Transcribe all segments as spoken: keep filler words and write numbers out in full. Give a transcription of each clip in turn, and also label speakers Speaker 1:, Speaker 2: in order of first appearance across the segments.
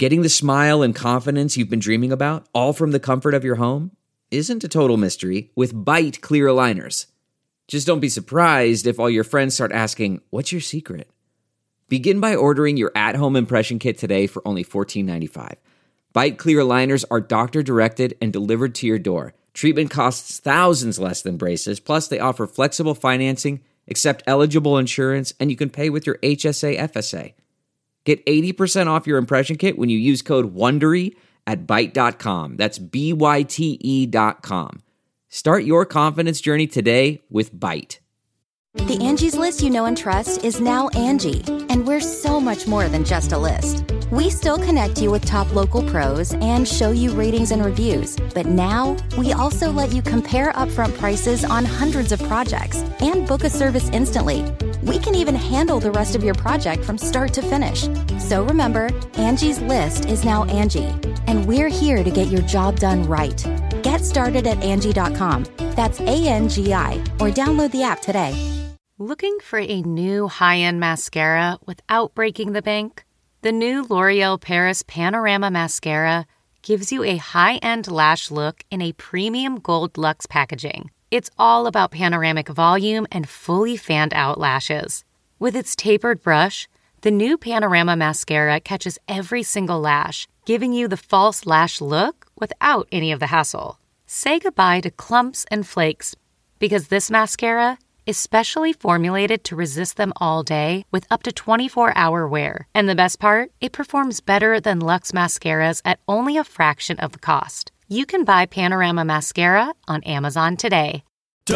Speaker 1: Getting the smile and confidence you've been dreaming about, all from the comfort of your home, isn't a total mystery with Byte clear aligners. Just don't be surprised if all your friends start asking, "What's your secret?" Begin by ordering your at-home impression kit today for only fourteen ninety-five. Byte clear aligners are doctor-directed and delivered to your door. Treatment costs thousands less than braces, plus they offer flexible financing, accept eligible insurance, and you can pay with your H S A F S A. Get eighty percent off your impression kit when you use code WONDERY at byte dot com. That's B Y T E dot com. Start your confidence journey today with Byte.
Speaker 2: The Angie's List you know and trust is now Angie, and we're so much more than just a list. We still connect you with top local pros and show you ratings and reviews, but now we also let you compare upfront prices on hundreds of projects and book a service instantly. We can even handle the rest of your project from start to finish. So remember, Angie's List is now Angie, and we're here to get your job done right. Get started at Angie dot com. That's A N G I, or download the app today.
Speaker 3: Looking for a new high-end mascara without breaking the bank? The new L'Oreal Paris Panorama Mascara gives you a high-end lash look in a premium gold luxe packaging. It's all about panoramic volume and fully fanned-out lashes. With its tapered brush, the new Panorama Mascara catches every single lash, giving you the false lash look without any of the hassle. Say goodbye to clumps and flakes, because this mascara is specially formulated to resist them all day with up to twenty-four hour wear. And the best part? It performs better than Luxe mascaras at only a fraction of the cost. You can buy Panorama Mascara on Amazon today.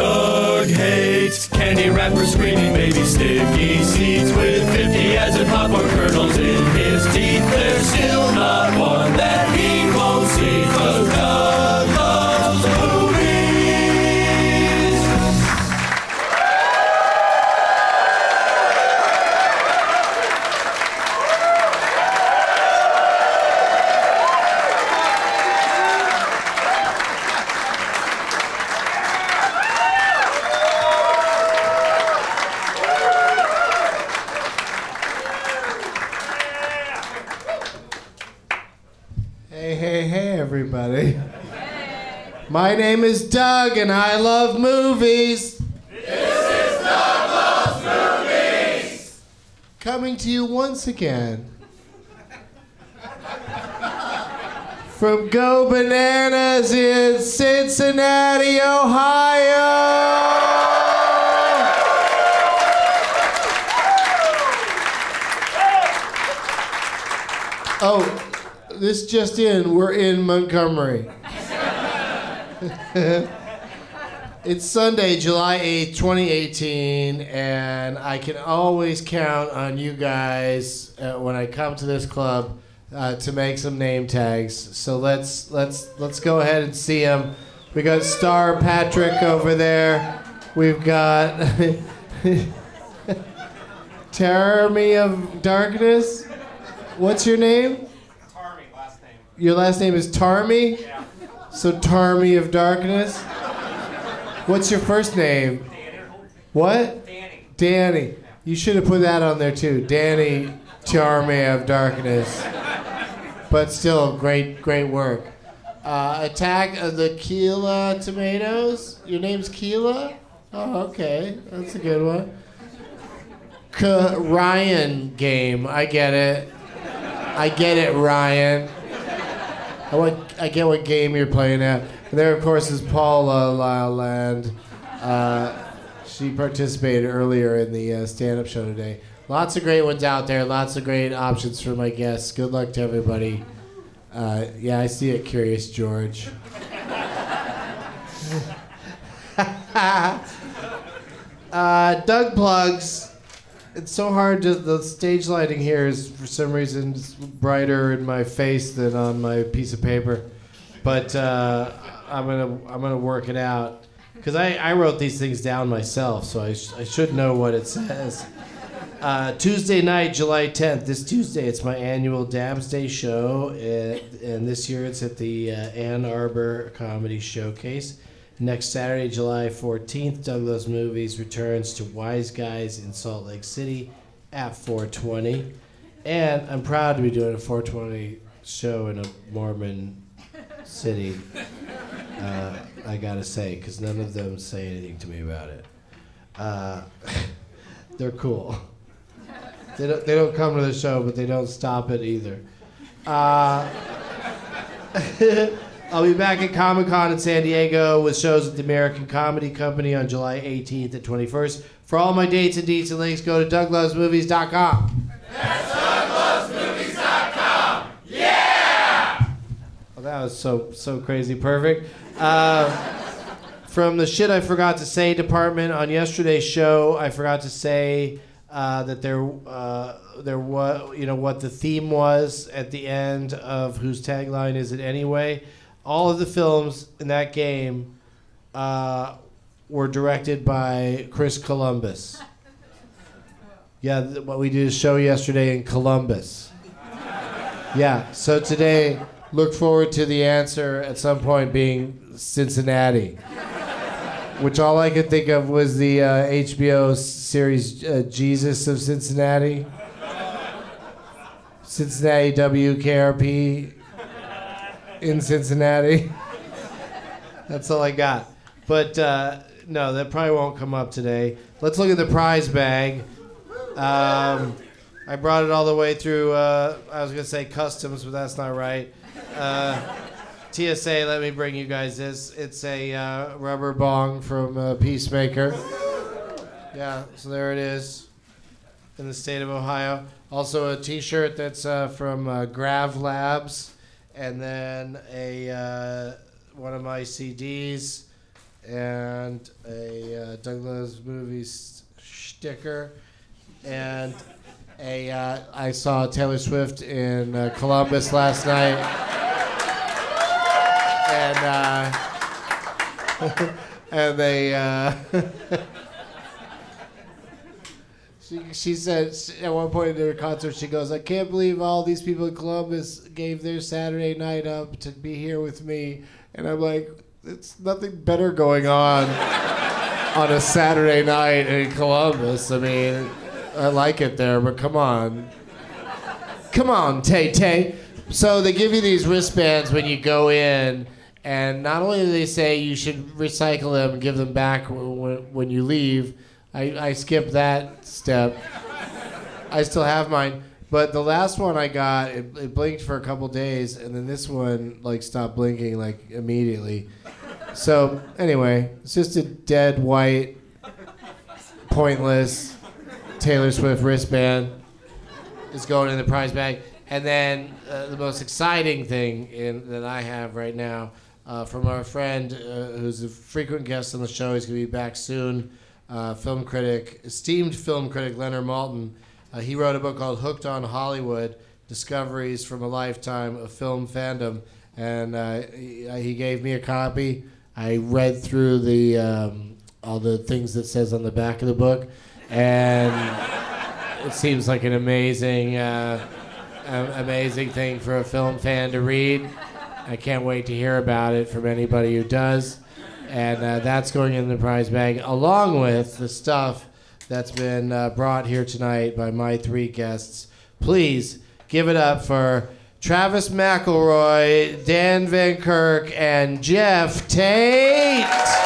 Speaker 4: Doug hates candy wrappers, screaming baby sticky seeds with fifty as in popcorn kernels in his teeth. There's still not one that he won't see, 'cause Doug loves movies.
Speaker 5: Everybody. My name is Doug and I love movies.
Speaker 6: This is Doug Loves Movies.
Speaker 5: Coming to you once again from Go Bananas in Cincinnati, Ohio. Oh, this just in, we're in Montgomery. It's Sunday, July eighth, twenty eighteen, and I can always count on you guys uh, when I come to this club uh, to make some name tags. So let's let's let's go ahead and see them. We got Star Patrick over there. We've got Army of Darkness. What's your name? Your last name is Tarmy?
Speaker 7: Yeah.
Speaker 5: So Tarmy of Darkness? What's your first name?
Speaker 7: Danny.
Speaker 5: What?
Speaker 7: Danny.
Speaker 5: Danny. Yeah. You should have put that on there too. Danny Tarmy of Darkness. But still, great, great work. Uh, Attack of the Keela Tomatoes? Your name's Keela? Oh, okay. That's a good one. K- Ryan Game. I get it. I get it, Ryan. I, want, I get what game you're playing at. And there, of course, is Paula Lyland. Uh, she participated earlier in the uh, stand-up show today. Lots of great ones out there. Lots of great options for my guests. Good luck to everybody. Uh, yeah, I see it, Curious George. uh, Doug Plugs. It's so hard to, the stage lighting here is for some reason brighter in my face than on my piece of paper, but uh, I'm gonna I'm gonna work it out because I, I wrote these things down myself, so I, sh- I should know what it says. Uh, Tuesday night, July tenth. This Tuesday, it's my annual Dabs Day show, uh, and this year it's at the uh, Ann Arbor Comedy Showcase. Next Saturday, July fourteenth, Doug Loves Movies returns to Wise Guys in Salt Lake City at four twenty. And I'm proud to be doing a four twenty show in a Mormon city. Uh, I gotta say, because none of them say anything to me about it. Uh, they're cool. They don't, they don't come to the show, but they don't stop it either. Uh, I'll be back at Comic-Con in San Diego with shows at the American Comedy Company on July eighteenth and twenty-first. For all my dates and deets and links, go to doug loves movies dot com.
Speaker 6: That's doug loves movies dot com. Yeah!
Speaker 5: Well, that was so so crazy perfect. Uh, from the shit I forgot to say department on yesterday's show, I forgot to say uh, that there uh, there was you know what the theme was at the end of Whose Tagline Is It Anyway? All of the films in that game uh, were directed by Chris Columbus. Yeah, th- what we did a show yesterday in Columbus. Yeah, so today, look forward to the answer at some point being Cincinnati, which all I could think of was the uh, H B O series uh, Jesus of Cincinnati. Cincinnati W K R P in Cincinnati. That's all I got. But uh, no, that probably won't come up today. Let's look at the prize bag. Um, I brought it all the way through, uh, I was going to say customs, but that's not right. Uh, T S A, let me bring you guys this. It's a uh, rubber bong from uh, Peacemaker. Yeah, so there it is in the state of Ohio. Also a t-shirt that's uh, from uh, Grav Labs. And then a uh, one of my C Ds and a uh, Doug Loves Movies sticker. And a uh, I saw Taylor Swift in uh, Columbus last night. And uh, and they uh, she she said at one point in her concert, she goes, "I can't believe all these people in Columbus gave their Saturday night up to be here with me." And I'm like, it's nothing better going on on a Saturday night in Columbus. I mean, I like it there, but come on, come on, Tay Tay. So they give you these wristbands when you go in. And not only do they say you should recycle them and give them back when, when you leave, I, I skipped that step. I still have mine. But the last one I got, it, it blinked for a couple days, and then this one like stopped blinking like immediately. So anyway, it's just a dead white, pointless Taylor Swift wristband. It's going in the prize bag. And then uh, the most exciting thing in, that I have right now, Uh, from our friend uh, who's a frequent guest on the show. He's going to be back soon. Uh, film critic, esteemed film critic Leonard Maltin. Uh, he wrote a book called Hooked on Hollywood, Discoveries from a Lifetime of Film Fandom. And uh, he, he gave me a copy. I read through the um, all the things that says on the back of the book. And it seems like an amazing, uh, amazing thing for a film fan to read. I can't wait to hear about it from anybody who does. And uh, that's going in the prize bag, along with the stuff that's been uh, brought here tonight by my three guests. Please give it up for Travis McElroy, Dan Van Kirk, and Jeff Tate.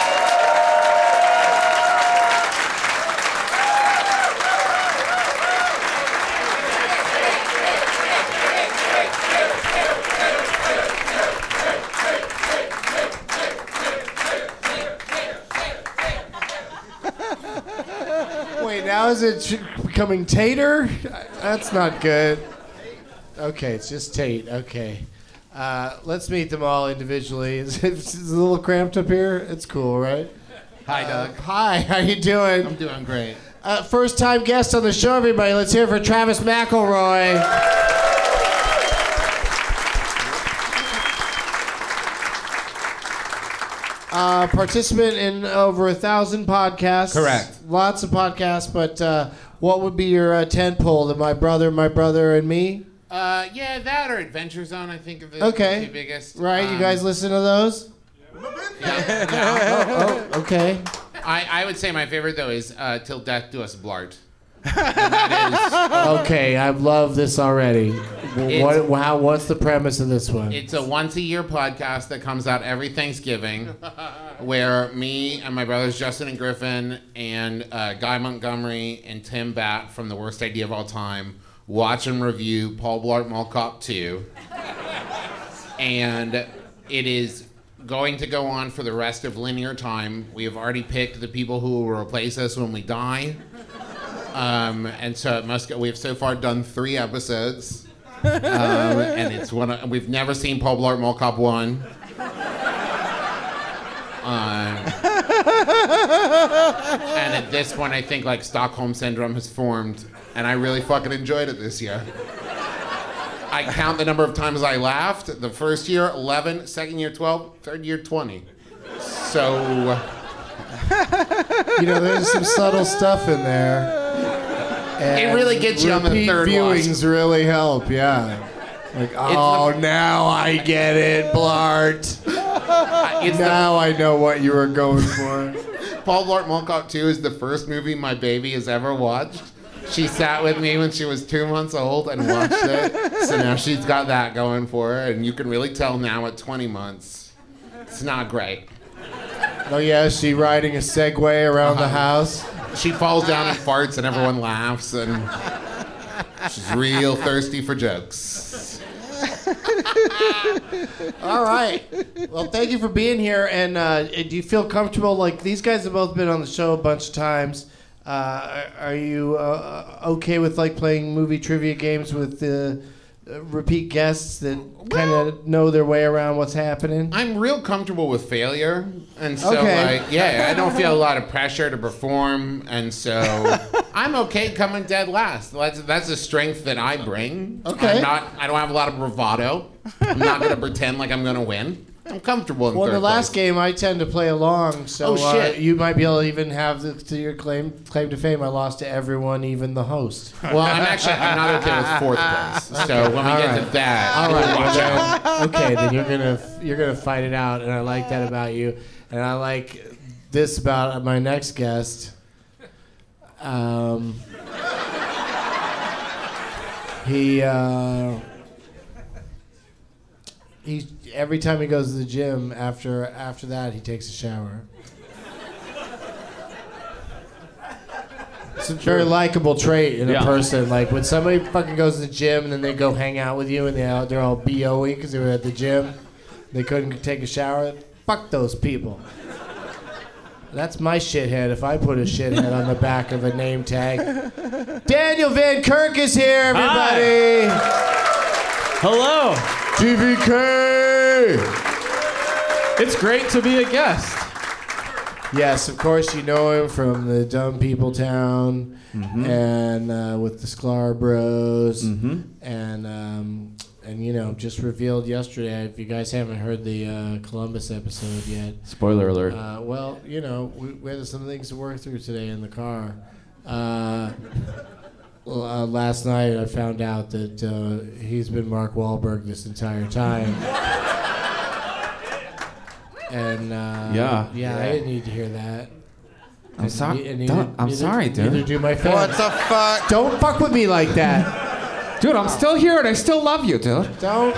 Speaker 5: Now is it becoming Tater? That's not good. Okay, it's just Tate. Okay. Uh, let's meet them all individually. It's, it's a little cramped up here. It's cool, right?
Speaker 7: Hi, Doug.
Speaker 5: Uh, hi, how you doing?
Speaker 7: I'm doing great.
Speaker 5: Uh, first time guest on the show, everybody. Let's hear it for Travis McElroy. Uh, participant in over a thousand podcasts.
Speaker 7: Correct.
Speaker 5: Lots of podcasts, but uh, what would be your uh, tent pole? The My Brother, My Brother, and Me?
Speaker 7: Uh, yeah, that or Adventure Zone, I think, are the
Speaker 5: okay.
Speaker 7: two biggest.
Speaker 5: Right,
Speaker 7: um,
Speaker 5: you guys listen to those?
Speaker 7: Yeah.
Speaker 5: oh, oh, okay.
Speaker 7: I, I would say my favorite, though, is uh, Till Death Do Us Blart.
Speaker 5: Okay, I love this already. What, how, what's the premise of this one?
Speaker 7: It's a once-a-year podcast that comes out every Thanksgiving, where me and my brothers Justin and Griffin and uh, Guy Montgomery and Tim Batt from The Worst Idea of All Time watch and review Paul Blart Mall Cop two. And it is going to go on for the rest of linear time. We have already picked the people who will replace us when we die. Um, and so it must go. We've so far done three episodes. Um, and it's one of, we've never seen Paul Blart Mall Cop one. Um, and at this point, I think like Stockholm Syndrome has formed, and I really fucking enjoyed it this year. I count the number of times I laughed. The first year, eleven. Second year, twelve. Third year, twenty. So...
Speaker 5: You know, there's some subtle stuff in there. And
Speaker 7: it really gets you on the third
Speaker 5: viewings watch. Really help, yeah. Like, oh, the, now I get it, Blart. It's now the, I know what you were going for.
Speaker 7: Paul Blart Mall Cop two is the first movie my baby has ever watched. She sat with me when she was two months old and watched it. So now she's got that going for her. And you can really tell now at twenty months, it's not great.
Speaker 5: Oh, yeah, is she riding a Segway around uh-huh. the house?
Speaker 7: She falls down and farts and everyone laughs. And she's real thirsty for jokes.
Speaker 5: All right. Well, thank you for being here. And uh, do you feel comfortable? Like, these guys have both been on the show a bunch of times. Uh, are you uh, okay with like playing movie trivia games with the uh, repeat guests that kind of know their way around what's happening?
Speaker 7: I'm real comfortable with failure, and so
Speaker 5: okay.
Speaker 7: like, yeah, I don't feel a lot of pressure to perform, and so I'm okay coming dead last. That's that's a strength that I bring.
Speaker 5: Okay.
Speaker 7: I'm not. I don't have a lot of bravado. I'm not going to pretend like I'm going to win. I'm comfortable in
Speaker 5: well,
Speaker 7: third
Speaker 5: the last
Speaker 7: place.
Speaker 5: game I tend to play along, so
Speaker 7: oh, shit.
Speaker 5: Uh, you might be able to even have the, to your claim claim to fame. I lost to everyone, even the host.
Speaker 7: Well, I'm actually I'm not okay with fourth place. So when we
Speaker 5: All
Speaker 7: get
Speaker 5: right.
Speaker 7: to that,
Speaker 5: all right,
Speaker 7: watch
Speaker 5: well,
Speaker 7: out.
Speaker 5: then, okay, then you're gonna you're gonna fight it out, and I like that about you, and I like this about my next guest. Um, he. Uh, He every time he goes to the gym, after after that he takes a shower. It's a very likable trait in
Speaker 8: Yeah.
Speaker 5: a person. Like when somebody fucking goes to the gym and then they go hang out with you and they out they're all B O-y because they were at the gym, they couldn't take a shower. Fuck those people. That's my shithead if I put a shithead on the back of a name tag. Daniel Van Kirk is here, everybody.
Speaker 8: Hi. Hello.
Speaker 5: T V K!
Speaker 8: It's great to be a guest.
Speaker 5: Yes, of course you know him from the Dumb People Town
Speaker 8: mm-hmm.
Speaker 5: and uh, with the Sklar Bros
Speaker 8: mm-hmm.
Speaker 5: and um, and you know just revealed yesterday. If you guys haven't heard the uh, Columbus episode yet,
Speaker 8: spoiler alert.
Speaker 5: Uh, well, you know we, we had some things to work through today in the car. Uh, Well, uh, last night I found out that uh, he's been Mark Wahlberg this entire time. and uh,
Speaker 8: yeah.
Speaker 5: yeah, yeah, I didn't need to hear that.
Speaker 8: I'm sorry.
Speaker 5: And
Speaker 8: Don't,
Speaker 5: neither,
Speaker 8: I'm
Speaker 5: neither,
Speaker 8: sorry, dude.
Speaker 5: Neither do my fans.
Speaker 6: What the fuck?
Speaker 5: Don't fuck with me like that.
Speaker 8: Dude, I'm still here and I still love you, dude.
Speaker 5: Don't.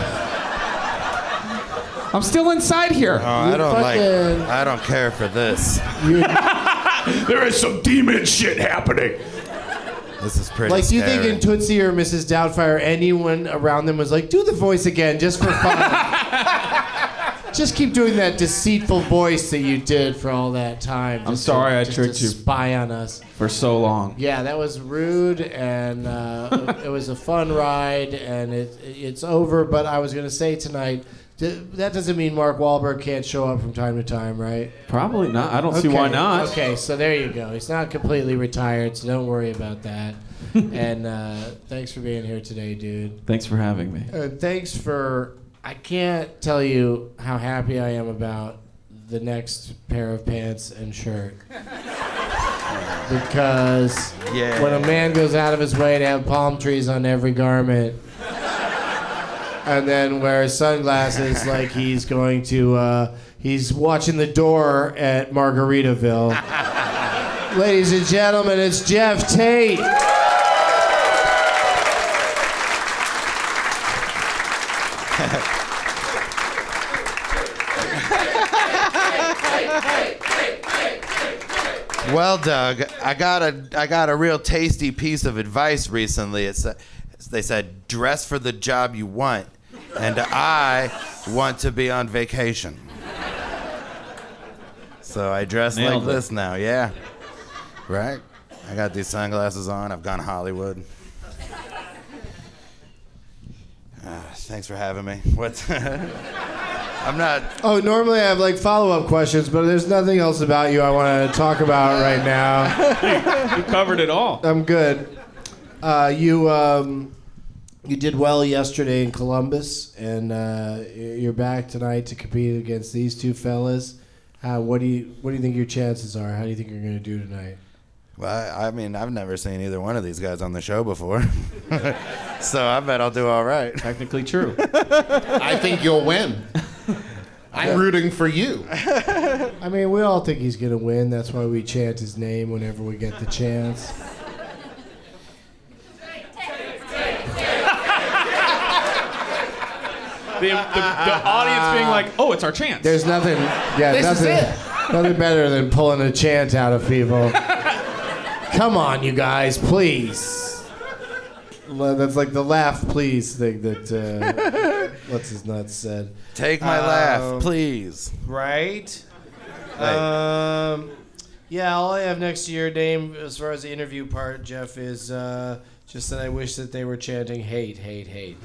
Speaker 8: I'm still inside here.
Speaker 6: Oh, I don't
Speaker 5: fucking,
Speaker 6: like. I don't care for this.
Speaker 8: There is some demon shit happening.
Speaker 6: This is pretty
Speaker 5: Like, do you
Speaker 6: scary.
Speaker 5: think in Tootsie or Missus Doubtfire, anyone around them was like, do the voice again, just for fun? Just keep doing that deceitful voice that you did for all that time.
Speaker 8: I'm
Speaker 5: just
Speaker 8: sorry
Speaker 5: to,
Speaker 8: I
Speaker 5: just
Speaker 8: tricked
Speaker 5: to
Speaker 8: you.
Speaker 5: Spy on us.
Speaker 8: For so long.
Speaker 5: Yeah, that was rude, and uh, it was a fun ride, and it, it's over. But I was going to say tonight, that doesn't mean Mark Wahlberg can't show up from time to time, right?
Speaker 8: Probably not. I don't see
Speaker 5: Okay.
Speaker 8: why not.
Speaker 5: Okay, so there you go. He's not completely retired, so don't worry about that. And uh, thanks for being here today, dude.
Speaker 8: Thanks for having me.
Speaker 5: And thanks for... I can't tell you how happy I am about the next pair of pants and shirt. Because
Speaker 6: Yeah.
Speaker 5: when a man goes out of his way to have palm trees on every garment and then wears sunglasses like he's going to, uh, he's watching The Door at Margaritaville. Ladies and gentlemen, it's Jeff Tate.
Speaker 9: Well, Doug, I got a I got a real tasty piece of advice recently. It's uh, they said dress for the job you want, and I want to be on vacation. So I dress
Speaker 10: Nailed
Speaker 9: like
Speaker 10: it.
Speaker 9: this now. Yeah, right. I got these sunglasses on. I've gone Hollywood. Uh, thanks for having me. What's I'm not.
Speaker 5: Oh, normally I have like follow-up questions, but there's nothing else about you I want to talk about right now.
Speaker 10: You covered it all.
Speaker 5: I'm good. Uh, you um, you did well yesterday in Columbus, and uh, you're back tonight to compete against these two fellas. Uh, what do you what do you think your chances are? How do you think you're going to do tonight?
Speaker 9: Well, I, I mean, I've never seen either one of these guys on the show before, so I bet I'll do all right.
Speaker 10: Technically true.
Speaker 7: I think you'll win. I'm rooting for you.
Speaker 5: I mean, we all think he's going to win. That's why we chant his name whenever we get the chance.
Speaker 10: The, the, the audience being like, oh, it's our chance.
Speaker 5: There's nothing, yeah,
Speaker 7: This is
Speaker 5: nothing, nothing better than pulling a chant out of people. Come on, you guys, please. Le- That's like the laugh, please thing that uh, what's his nuts said.
Speaker 9: Take my
Speaker 5: Um,
Speaker 9: laugh, please.
Speaker 5: Right.
Speaker 9: Hey.
Speaker 5: Um, yeah, all I have next to your name as far as the interview part, Jeff, is uh, just that I wish that they were chanting hate, hate, hate.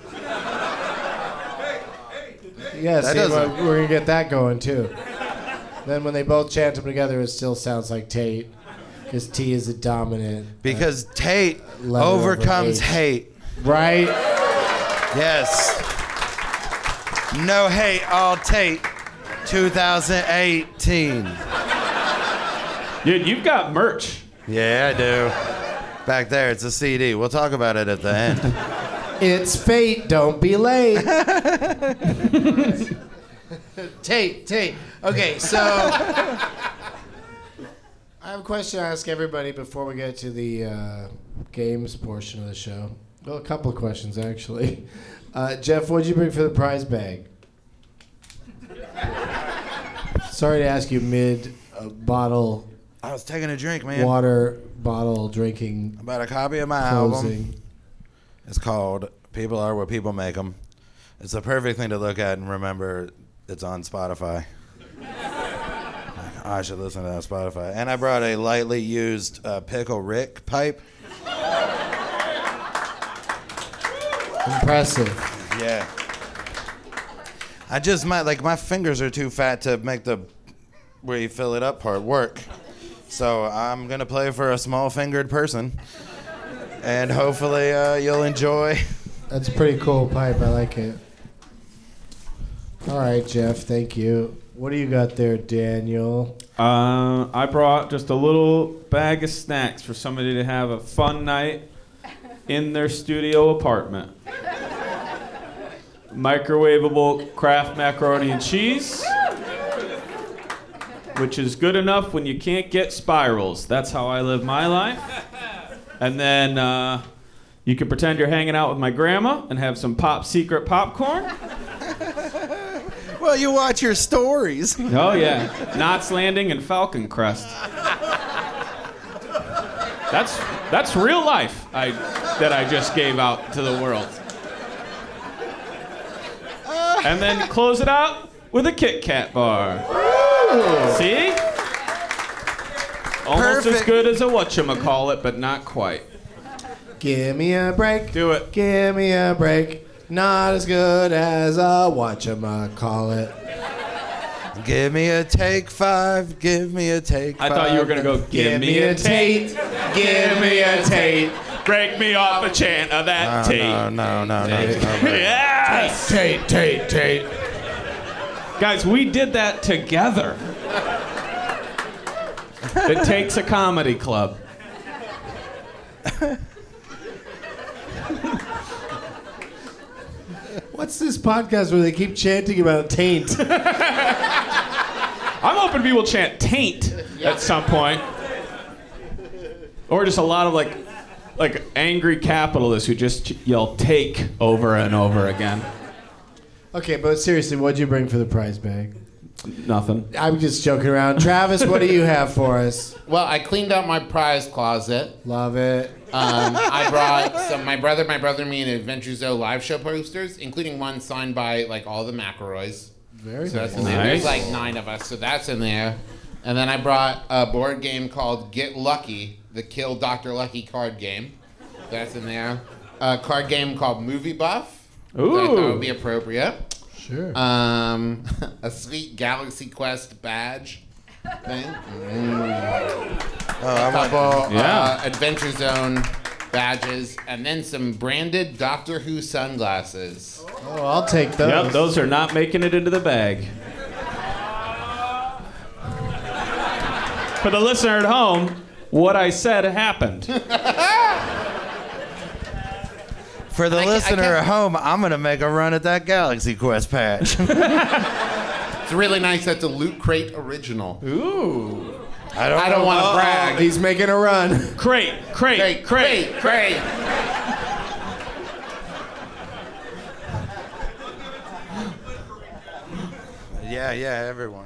Speaker 5: Yeah,
Speaker 9: That
Speaker 5: see,
Speaker 9: doesn't-
Speaker 5: we're, we're gonna get that going too. Then when they both chant them together, it still sounds like Tate, because T is a dominant.
Speaker 9: Because Tate
Speaker 5: letter over
Speaker 9: overcomes
Speaker 5: H.
Speaker 9: hate.
Speaker 5: Right?
Speaker 9: Yes. No hate, all Tate. twenty eighteen.
Speaker 10: Dude, you've got merch.
Speaker 9: Yeah, I do. Back there, it's a C D. We'll talk about it at the end.
Speaker 5: It's fate. Don't be late. Tate, Tate. Okay, so I have a question to ask everybody before we get to the uh, games portion of the show. Well, a couple of questions actually. Uh, Jeff, what'd you bring for the prize bag? Sorry to ask you mid uh, bottle.
Speaker 9: I was taking a drink, man.
Speaker 5: Water bottle drinking.
Speaker 9: About a copy of my
Speaker 5: closing.
Speaker 9: album. It's called People Are What People Make Them. It's the perfect thing to look at and remember it's on Spotify. I should listen to that on Spotify. And I brought a lightly used uh, Pickle Rick pipe.
Speaker 5: Impressive.
Speaker 9: Yeah. I just might, like, my fingers are too fat to make the where you fill it up part work. So I'm going to play for a small-fingered person. And hopefully uh, you'll enjoy.
Speaker 5: That's a pretty cool pipe. I like it. All right, Jeff. Thank you. What do you got there, Daniel?
Speaker 10: Uh, I brought just a little bag of snacks for somebody to have a fun night in their studio apartment. Microwavable Kraft macaroni and cheese, which is good enough when you can't get spirals. That's how I live my life. And then uh, you can pretend you're hanging out with my grandma and have some Pop Secret popcorn.
Speaker 9: Well, you watch your stories.
Speaker 10: Oh, yeah. Knots Landing and Falcon Crest. That's that's real life I, that I just gave out to the world. And then close it out with a Kit Kat bar. See? Almost as
Speaker 9: Perfect.
Speaker 10: good as a whatchamacallit, but not quite.
Speaker 5: Give me a break.
Speaker 10: Do it.
Speaker 5: Give me a break. Not as good as a whatchamacallit.
Speaker 9: Give me a take five. Give me a take
Speaker 10: I
Speaker 9: five.
Speaker 10: thought you were going to go, give, me a Tate.
Speaker 5: Give me a Tate.
Speaker 10: Break me off a chant of that
Speaker 9: No,
Speaker 10: Tate.
Speaker 9: no, no, no, no. no.
Speaker 10: Yes!
Speaker 5: Tate, Tate, Tate.
Speaker 10: Guys, we did that together. It takes a comedy club.
Speaker 5: What's this podcast where they keep chanting about taint?
Speaker 10: I'm hoping people chant taint at some point. Or just a lot of like like angry capitalists who just yell take over and over again.
Speaker 5: Okay, but seriously, what'd you bring for the prize bag?
Speaker 10: Nothing.
Speaker 5: I'm just joking around. Travis, what do you have for us?
Speaker 7: Well, I cleaned out my prize closet.
Speaker 5: Love it.
Speaker 7: Um, I brought some. My brother, my brother, and me, and Adventure Zoo live show posters, including one signed by like all the McElroys.
Speaker 5: Very
Speaker 7: so
Speaker 5: nice.
Speaker 7: That's in there. There's like nine of us, so that's in there. And then I brought a board game called Get Lucky, the Kill Doctor Lucky card game. That's in there. A card game called Movie Buff.
Speaker 10: Ooh.
Speaker 7: That I thought would be appropriate.
Speaker 5: Sure.
Speaker 7: Um, a sweet Galaxy Quest badge thing. Mm.
Speaker 9: Oh,
Speaker 7: a couple
Speaker 10: Yeah.
Speaker 7: uh, Adventure Zone badges, and then some branded Doctor Who sunglasses.
Speaker 5: Oh, I'll take those.
Speaker 10: Yep, those are not making it into the bag. For the listener at home, what I said happened.
Speaker 9: For the
Speaker 7: I ca- I
Speaker 9: listener
Speaker 7: can't-
Speaker 9: at home, I'm gonna make a run at that Galaxy Quest patch.
Speaker 7: It's really nice. That's a Loot Crate original.
Speaker 10: Ooh.
Speaker 9: I don't.
Speaker 7: I don't
Speaker 9: know-
Speaker 7: want to
Speaker 5: Oh,
Speaker 7: brag.
Speaker 5: he's making a run.
Speaker 10: Crate, crate,
Speaker 7: Crate,
Speaker 10: crate.
Speaker 7: crate, crate.
Speaker 9: Yeah, yeah, everyone.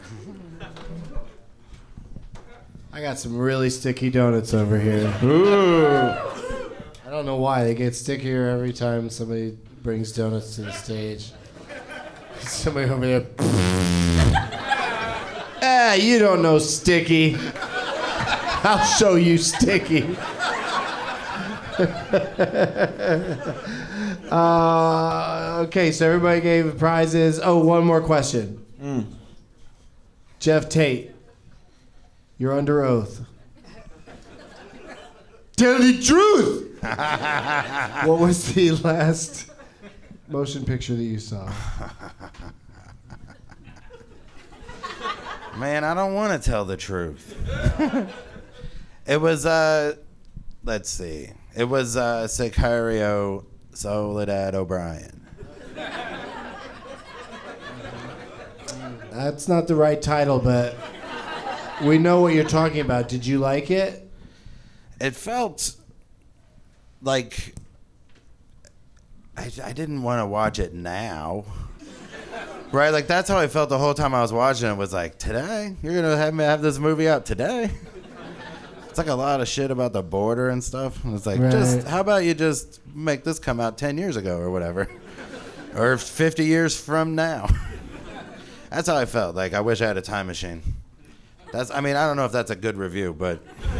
Speaker 5: I got some really sticky donuts over here.
Speaker 10: Ooh.
Speaker 5: I don't know why. They get stickier every time somebody brings donuts to the stage. Somebody over there. Ah, you don't know Sticky. I'll show you Sticky. uh, okay, so everybody gave prizes. Oh, one more question.
Speaker 10: Mm.
Speaker 5: Jeff Tate, you're under oath. Tell the truth. What was the last motion picture that you saw?
Speaker 9: Man, I don't want to tell the truth. It was, uh, let's see. It was uh, Sicario Soledad O'Brien.
Speaker 5: That's not the right title, but we know what you're talking about. Did you like it?
Speaker 9: It felt like I, I didn't want to watch it now. Right? Like, that's how I felt the whole time I was watching it. Was like, today? You're going to have me have this movie out today? It's like a lot of shit about the border and stuff. And it's like,
Speaker 5: Right.
Speaker 9: just how about you just make this come out ten years ago or whatever? Or fifty years from now. That's how I felt. Like, I wish I had a time machine. That's. I mean, I don't know if that's a good review, but...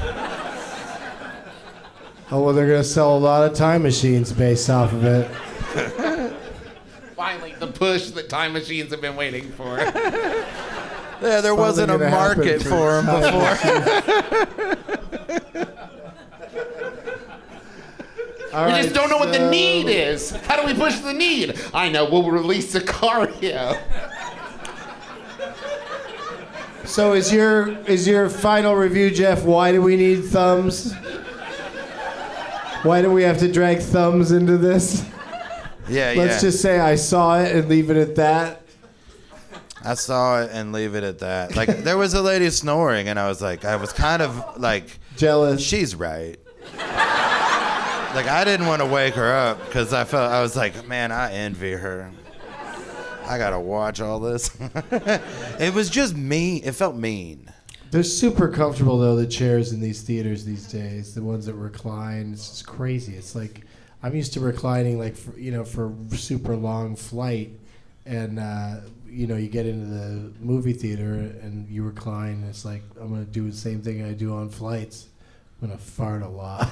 Speaker 5: Oh, well, they're going to sell a lot of time machines based off of it.
Speaker 7: Finally, the push that time machines have been waiting for.
Speaker 9: Yeah, there wasn't a
Speaker 5: gonna happen
Speaker 9: market
Speaker 5: for
Speaker 9: for them
Speaker 5: time
Speaker 9: before.
Speaker 5: All
Speaker 7: we
Speaker 5: right,
Speaker 7: just don't know what the
Speaker 5: so-
Speaker 7: need is. How do we push the need? I know. We'll release Sicario.
Speaker 5: So is your is your final review, Jeff? Why do we need thumbs? Why do we have to drag thumbs into this?
Speaker 9: Yeah,
Speaker 5: Let's
Speaker 9: yeah.
Speaker 5: just say I saw it and leave it at that.
Speaker 9: I saw it and leave it at that. Like, there was a lady snoring, and I was like, I was kind of like,
Speaker 5: Jealous.
Speaker 9: she's right. Like, I didn't want to wake her up because I felt, I was like, man, I envy her. I gotta watch all this. It was just mean. It felt mean.
Speaker 5: They're super comfortable though, the chairs in these theaters these days. The ones that recline, it's just crazy. It's like I'm used to reclining like for, you know for super long flight, and uh, you know you get into the movie theater and you recline. And it's like I'm gonna do the same thing I do on flights. I'm gonna fart a lot.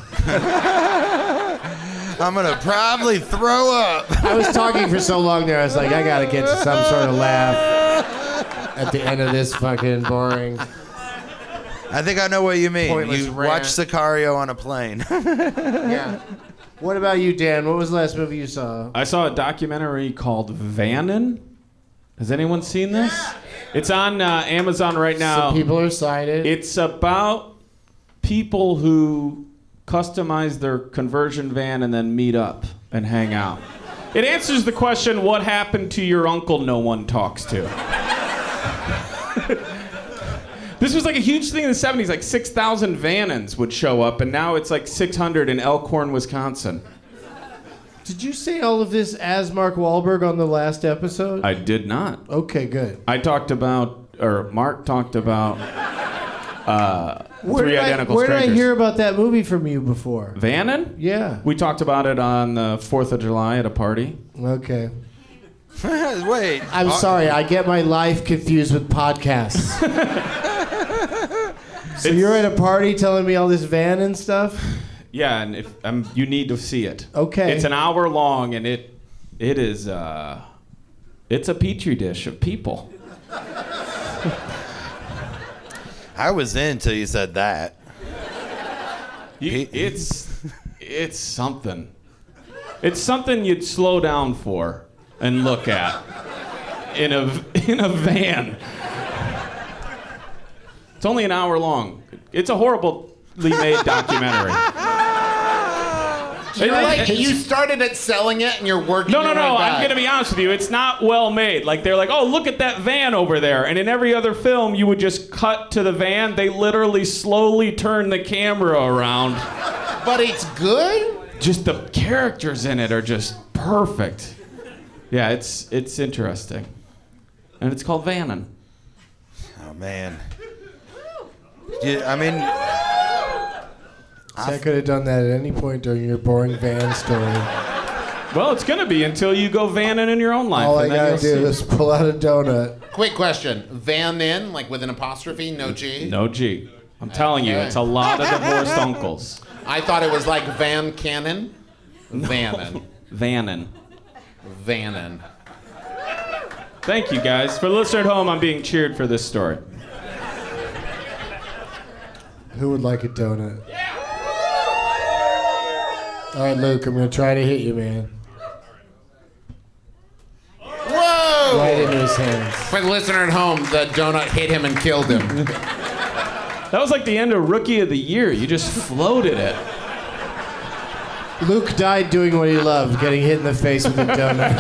Speaker 9: I'm gonna probably throw up.
Speaker 5: I was talking for so long there. I was like, I gotta get to some sort of laugh at the end of this fucking boring.
Speaker 9: I think I know what you mean.
Speaker 5: Pointless
Speaker 9: You
Speaker 5: rant.
Speaker 9: watch Sicario on a plane.
Speaker 5: Yeah. What about you, Dan? What was the last movie you saw?
Speaker 10: I saw a documentary called Vannon. Has anyone seen this? It's on uh, Amazon right now.
Speaker 5: Some people are excited.
Speaker 10: It's about people who customize their conversion van and then meet up and hang out. It answers the question, what happened to your uncle no one talks to? This was like a huge thing in the seventies. Like six thousand Vannons would show up, and now it's like six hundred in Elkhorn, Wisconsin.
Speaker 5: Did you say all of this as Mark Wahlberg on the last episode?
Speaker 10: I did not.
Speaker 5: Okay, good.
Speaker 10: I talked about, or Mark talked about uh,
Speaker 5: Where
Speaker 10: Three
Speaker 5: did I-
Speaker 10: Identical
Speaker 5: Where
Speaker 10: Strangers.
Speaker 5: did I hear about that movie from you before?
Speaker 10: Vannon?
Speaker 5: Yeah.
Speaker 10: We talked about it on the fourth of July at a party.
Speaker 5: Okay.
Speaker 9: Wait.
Speaker 5: I'm
Speaker 9: uh,
Speaker 5: sorry, I get my life confused with podcasts. So you're at a party telling me all this van and stuff?
Speaker 10: Yeah, and if um, you need to see it.
Speaker 5: Okay.
Speaker 10: It's an hour long, and it it is uh, it's a petri dish of people.
Speaker 9: I was in till you said that.
Speaker 10: You, it's it's something. It's something you'd slow down for and look at in a in a van. It's only an hour long. It's a horribly made documentary.
Speaker 7: You're like, you started at selling it and you're working
Speaker 10: No, no,
Speaker 7: your
Speaker 10: no.
Speaker 7: way
Speaker 10: I'm
Speaker 7: back.
Speaker 10: going to be honest with you. It's not well made. Like, they're like, oh, look at that van over there. And in every other film, you would just cut to the van. They literally slowly turn the camera around.
Speaker 7: But it's good?
Speaker 10: Just the characters in it are just perfect. Yeah, it's it's interesting. And it's called Vannon.
Speaker 9: Oh, man. Yeah, I mean...
Speaker 5: So I could have done that at any point during your boring van story.
Speaker 10: Well, it's going to be until you go vanning in your own life.
Speaker 5: All I
Speaker 10: and then
Speaker 5: gotta
Speaker 10: you'll
Speaker 5: do
Speaker 10: see.
Speaker 5: is pull out a donut.
Speaker 7: Quick question. Van in, like with an apostrophe, no G?
Speaker 10: No G. I'm telling you,
Speaker 7: Okay.
Speaker 10: it's a lot of divorced uncles.
Speaker 7: I thought it was like Van Cannon. Vannon.
Speaker 10: Vannon.
Speaker 7: Vannon.
Speaker 10: Thank you, guys. For the listener at home, I'm being cheered for this story.
Speaker 5: Who would like a donut? All right, Luke, I'm going to try to hit you, man.
Speaker 7: Whoa!
Speaker 5: Right into his hands.
Speaker 7: For the listener at home, the donut hit him and killed him.
Speaker 10: That was like the end of Rookie of the Year. You just floated it.
Speaker 5: Luke died doing what he loved, getting hit in the face with a donut.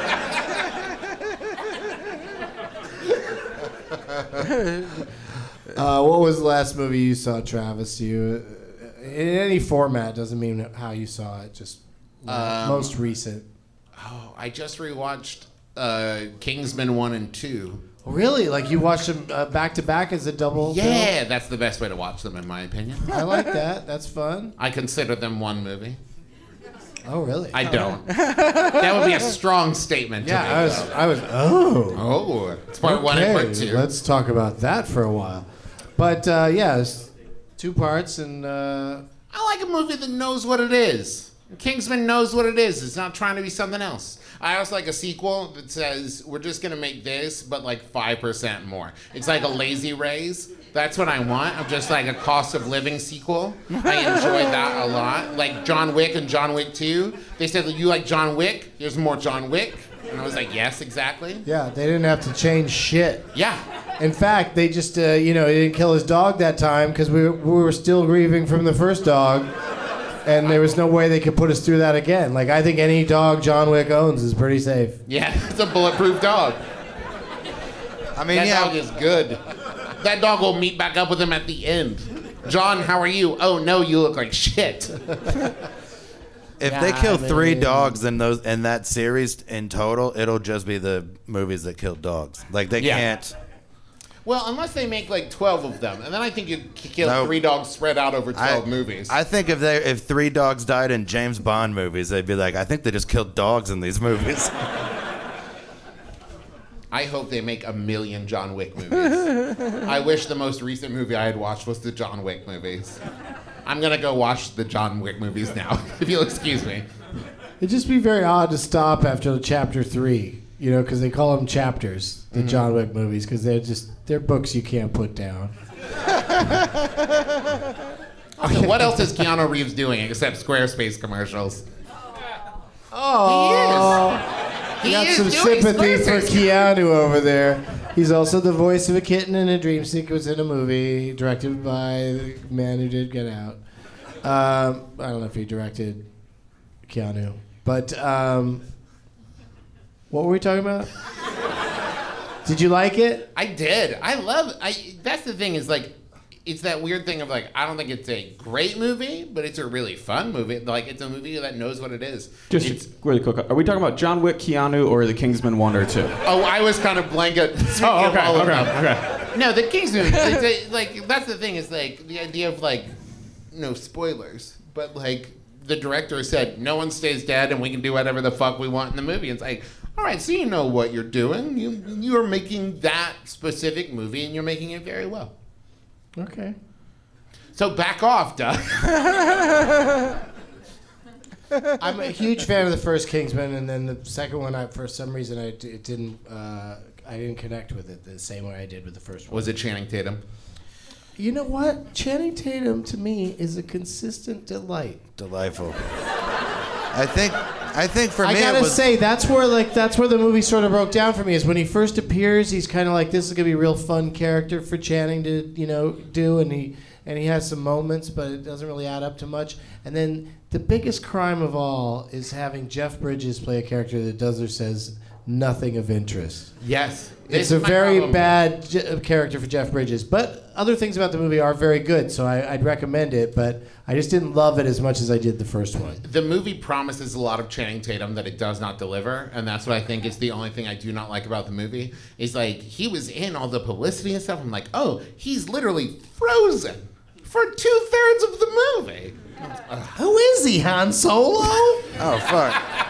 Speaker 5: uh, what was the last movie you saw, Travis? You, in any format, doesn't mean how you saw it, just
Speaker 7: Um,
Speaker 5: most recent.
Speaker 7: Oh, I just rewatched uh, Kingsman one and two.
Speaker 5: Really? Like you watched them uh, back to back as a double
Speaker 7: Yeah,
Speaker 5: film?
Speaker 7: that's the best way to watch them, in my opinion.
Speaker 5: I like that. That's fun.
Speaker 7: I consider them one movie.
Speaker 5: Oh, really?
Speaker 7: I don't. That would be a strong statement to
Speaker 5: Yeah,
Speaker 7: make,
Speaker 5: I was.
Speaker 7: though.
Speaker 5: I was. Oh.
Speaker 7: Oh, it's part one and part two.
Speaker 5: Let's talk about that for a while. But uh, yeah, it's two parts, and uh,
Speaker 7: I like a movie that knows what it is. Kingsman knows what it is. It's not trying to be something else. I also like a sequel that says, we're just going to make this, but like five percent more. It's like a lazy raise. That's what I want. I'm just like a cost of living sequel. I enjoyed that a lot. Like John Wick and John Wick two. They said, you like John Wick? Here's more John Wick. And I was like, yes, exactly.
Speaker 5: yeah, they didn't have to change shit.
Speaker 7: Yeah.
Speaker 5: In fact, they just, uh, you know, he didn't kill his dog that time because we, we were still grieving from the first dog. And there was no way they could put us through that again. Like, I think any dog John Wick owns is pretty safe.
Speaker 7: Yeah, it's a bulletproof dog.
Speaker 9: I mean,
Speaker 7: That
Speaker 9: yeah.
Speaker 7: dog is good. That dog will meet back up with him at the end. John, how are you? Oh, no, you look like shit.
Speaker 9: If
Speaker 5: Yeah,
Speaker 9: they kill
Speaker 5: I
Speaker 9: three
Speaker 5: mean-
Speaker 9: dogs in those in that series in total, it'll just be the movies that killed dogs. Like they
Speaker 7: Yeah.
Speaker 9: can't.
Speaker 7: Well, unless they make like twelve of them. And then I think you could kill
Speaker 9: No.
Speaker 7: three dogs spread out over twelve
Speaker 9: I,
Speaker 7: movies.
Speaker 9: I think if they if three dogs died in James Bond movies, they'd be like, I think they just killed dogs in these movies.
Speaker 7: I hope they make a million John Wick movies. I wish the most recent movie I had watched was the John Wick movies. I'm going to go watch the John Wick movies now, if you'll excuse me.
Speaker 5: It'd just be very odd to stop after chapter three, you know, because they call them chapters, the
Speaker 7: Mm-hmm.
Speaker 5: John Wick movies, because they're just, they're books you can't put down.
Speaker 7: Also, what else is Keanu Reeves doing except Squarespace commercials?
Speaker 5: Oh,
Speaker 7: He
Speaker 5: got
Speaker 7: is
Speaker 5: some
Speaker 7: doing
Speaker 5: sympathy for
Speaker 7: Squarespace.
Speaker 5: Keanu over there. He's also the voice of a kitten in a dream sequence in a movie directed by the man who did Get Out. Um, I don't know if he directed Keanu, but um, what were we talking about? Did you like it?
Speaker 7: I did. I love. I. That's the thing is like, it's that weird thing of like, I don't think it's a great movie, but it's a really fun movie. Like, it's a movie that knows what it is.
Speaker 10: Just
Speaker 7: it's,
Speaker 10: really quick, are we talking about John Wick, Keanu, or The Kingsman one or two?
Speaker 7: Oh, I was kind of blanket.
Speaker 10: Oh, okay, okay, okay.
Speaker 7: No, The Kingsman, it's a, like, that's the thing, is like, the idea of like, no spoilers, but like, the director said, no one stays dead and we can do whatever the fuck we want in the movie. It's like, all right, so you know what you're doing. You you are making that specific movie and you're making it very well.
Speaker 5: Okay.
Speaker 7: So back off, Doug.
Speaker 5: I'm a huge fan of the first Kingsman, and then the second one, I, for some reason, I d- it didn't uh, I didn't connect with it the same way I did with the first one.
Speaker 7: Was it Channing Tatum?
Speaker 5: You know what? Channing Tatum, to me, is a consistent delight.
Speaker 9: Delightful. I think I think for
Speaker 5: I
Speaker 9: me
Speaker 5: gotta
Speaker 9: it was...
Speaker 5: say, that's where like that's where the movie sort of broke down for me, is when he first appears, he's kind of like, this is gonna be a real fun character for Channing to, you know, do, and he and he has some moments, but it doesn't really add up to much. And then the biggest crime of all is having Jeff Bridges play a character that does or says nothing of interest.
Speaker 7: Yes.
Speaker 5: It's a very bad Je- character for Jeff Bridges, but other things about the movie are very good, so I, I'd recommend it, but I just didn't love it as much as I did the first one.
Speaker 7: The movie promises a lot of Channing Tatum that it does not deliver, and that's what I think is the only thing I do not like about the movie. Is like, he was in all the publicity and stuff. I'm like, oh, he's literally frozen for two-thirds of the movie.
Speaker 5: Uh, Who is he, Han Solo?
Speaker 9: Oh, fuck.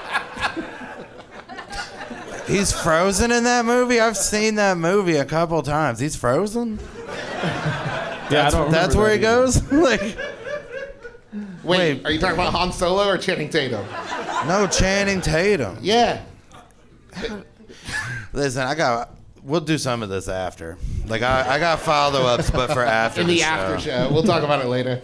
Speaker 9: He's frozen in that movie? I've seen that movie a couple times. He's frozen?
Speaker 10: Yeah,
Speaker 9: that's,
Speaker 10: I don't
Speaker 9: that's where
Speaker 10: that
Speaker 9: he goes? like,
Speaker 7: Wait,
Speaker 9: wait,
Speaker 7: are you talking about Han Solo or Channing Tatum?
Speaker 9: No, Channing Tatum.
Speaker 7: Yeah.
Speaker 9: Listen, I got... We'll do some of this after. Like, I, I got follow-ups, but for after
Speaker 7: In
Speaker 9: the,
Speaker 7: the
Speaker 9: show.
Speaker 7: after show. We'll talk about it later.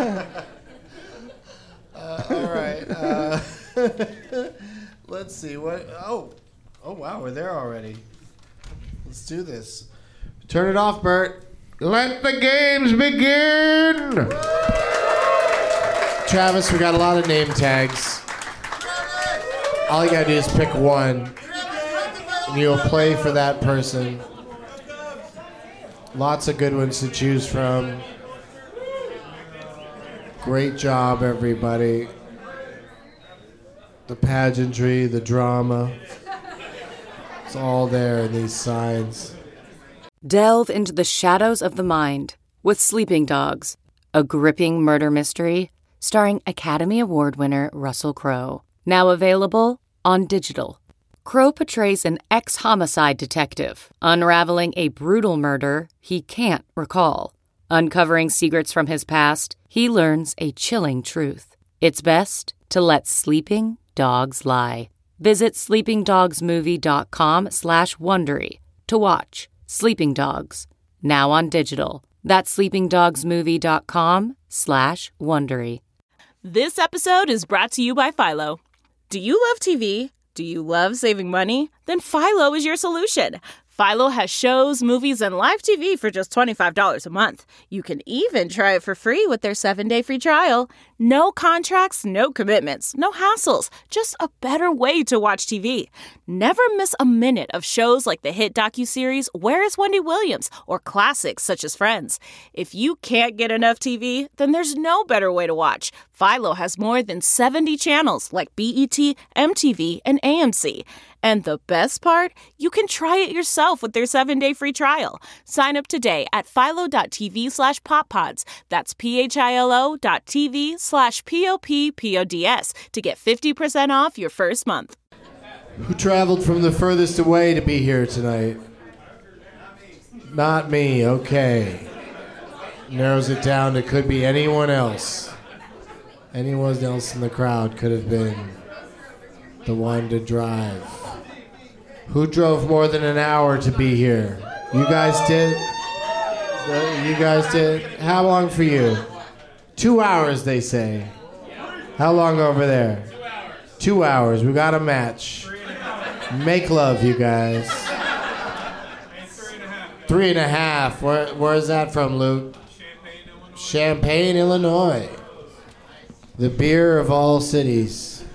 Speaker 5: uh, all right. Uh, let's see. What? Oh. Oh, wow, we're there already. Let's do this. Turn it off, Bert.
Speaker 7: Let the games begin!
Speaker 5: Travis, we got a lot of name tags. All you gotta do is pick one, and you'll play for that person. Lots of good ones to choose from. Great job, everybody. The pageantry, the drama. It's all there in these signs.
Speaker 3: Delve into the shadows of the mind with Sleeping Dogs, a gripping murder mystery starring Academy Award winner Russell Crowe. Now available on digital. Crowe portrays an ex-homicide detective unraveling a brutal murder he can't recall. Uncovering secrets from his past, he learns a chilling truth. It's best to let sleeping dogs lie. Visit sleepingdogsmovie.com slash Wondery to watch Sleeping Dogs, now on digital. That's sleepingdogsmovie.com slash Wondery.
Speaker 11: This episode is brought to you by Philo. Do you love T V? Do you love saving money? Then Philo is your solution. Philo has shows, movies, and live T V for just twenty-five dollars a month. You can even try it for free with their seven-day free trial. No contracts, no commitments, no hassles. Just a better way to watch T V. Never miss a minute of shows like the hit docuseries Where is Wendy Williams? Or classics such as Friends. If you can't get enough T V, then there's no better way to watch. Philo has more than seventy channels like B E T, M T V, and A M C. And the best part? You can try it yourself with their seven-day free trial. Sign up today at philo.tv slash poppods. That's P-H-I-L-O dot TV slash P-O-P-P-O-D-S to get fifty percent off your first month.
Speaker 5: Who traveled from the furthest away to be here tonight? Not me, okay. Narrows it down to could be anyone else. Anyone else in the crowd could have been the one to drive. Who drove more than an hour to be here? You guys did? You guys did? How long for you? Two hours, they say. How long over there? Two hours. Two hours. We got a match. Make love, you guys. Three and a half. Three and a half. Where, where is that from, Luke? Champaign, Illinois. Champaign, Illinois. The beer of all cities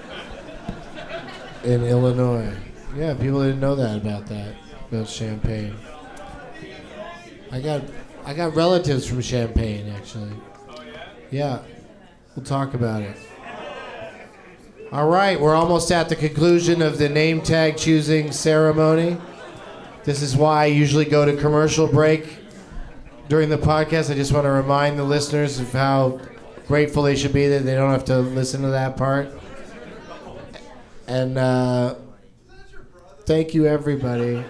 Speaker 5: in Illinois. Yeah, people didn't know that about that, about Champaign. I got I got relatives from Champaign, actually. Oh, yeah? Yeah. We'll talk about it. All right, we're almost at the conclusion of the name tag choosing ceremony. This is why I usually go to commercial break during the podcast. I just want to remind the listeners of how grateful they should be that they don't have to listen to that part. And uh, thank you, everybody.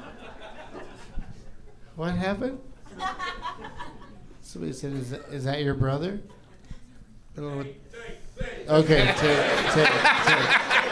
Speaker 5: What happened? Somebody said, is that, is that your brother? I don't know what... Okay, take, take, take.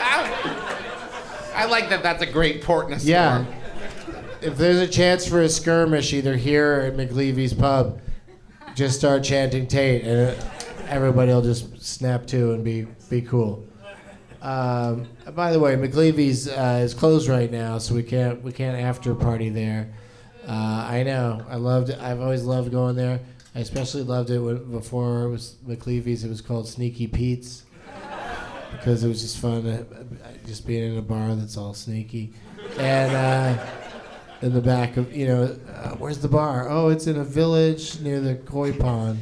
Speaker 7: I like that that's a great port in a storm.
Speaker 5: Yeah. If there's a chance for a skirmish, either here or at McLeavy's pub, just start chanting Tate, and everybody will just snap to and be be cool. Um, by the way, McLeavy's uh, is closed right now, so we can't we can't after party there. Uh, I know. I loved it. I've always loved going there. I especially loved it when, before it was McLeavy's. It was called Sneaky Pete's because it was just fun, to, just being in a bar that's all sneaky. And uh, in the back of, you know, uh, where's the bar? Oh, it's in a village near the koi pond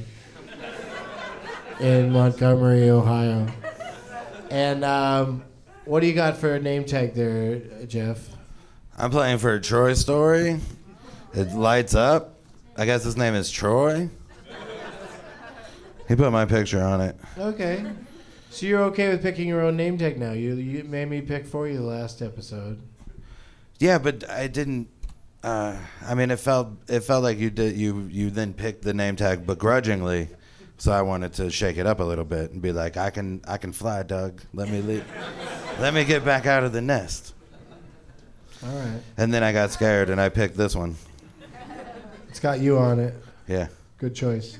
Speaker 5: in Montgomery, Ohio. And um, what do you got for a name tag there, Jeff?
Speaker 9: I'm playing for Troy Story. It lights up. I guess his name is Troy. He put my picture on it.
Speaker 5: Okay. So you're okay with picking your own name tag now? You you made me pick for you the last episode.
Speaker 9: Yeah, but I didn't. Uh, I mean, it felt it felt like you did. You you then picked the name tag begrudgingly, so I wanted to shake it up a little bit and be like, I can I can fly, Doug. Let me leave. Let me get back out of the nest.
Speaker 5: All right.
Speaker 9: And then I got scared and I picked this one.
Speaker 5: It's got you on it.
Speaker 9: Yeah.
Speaker 5: Good choice.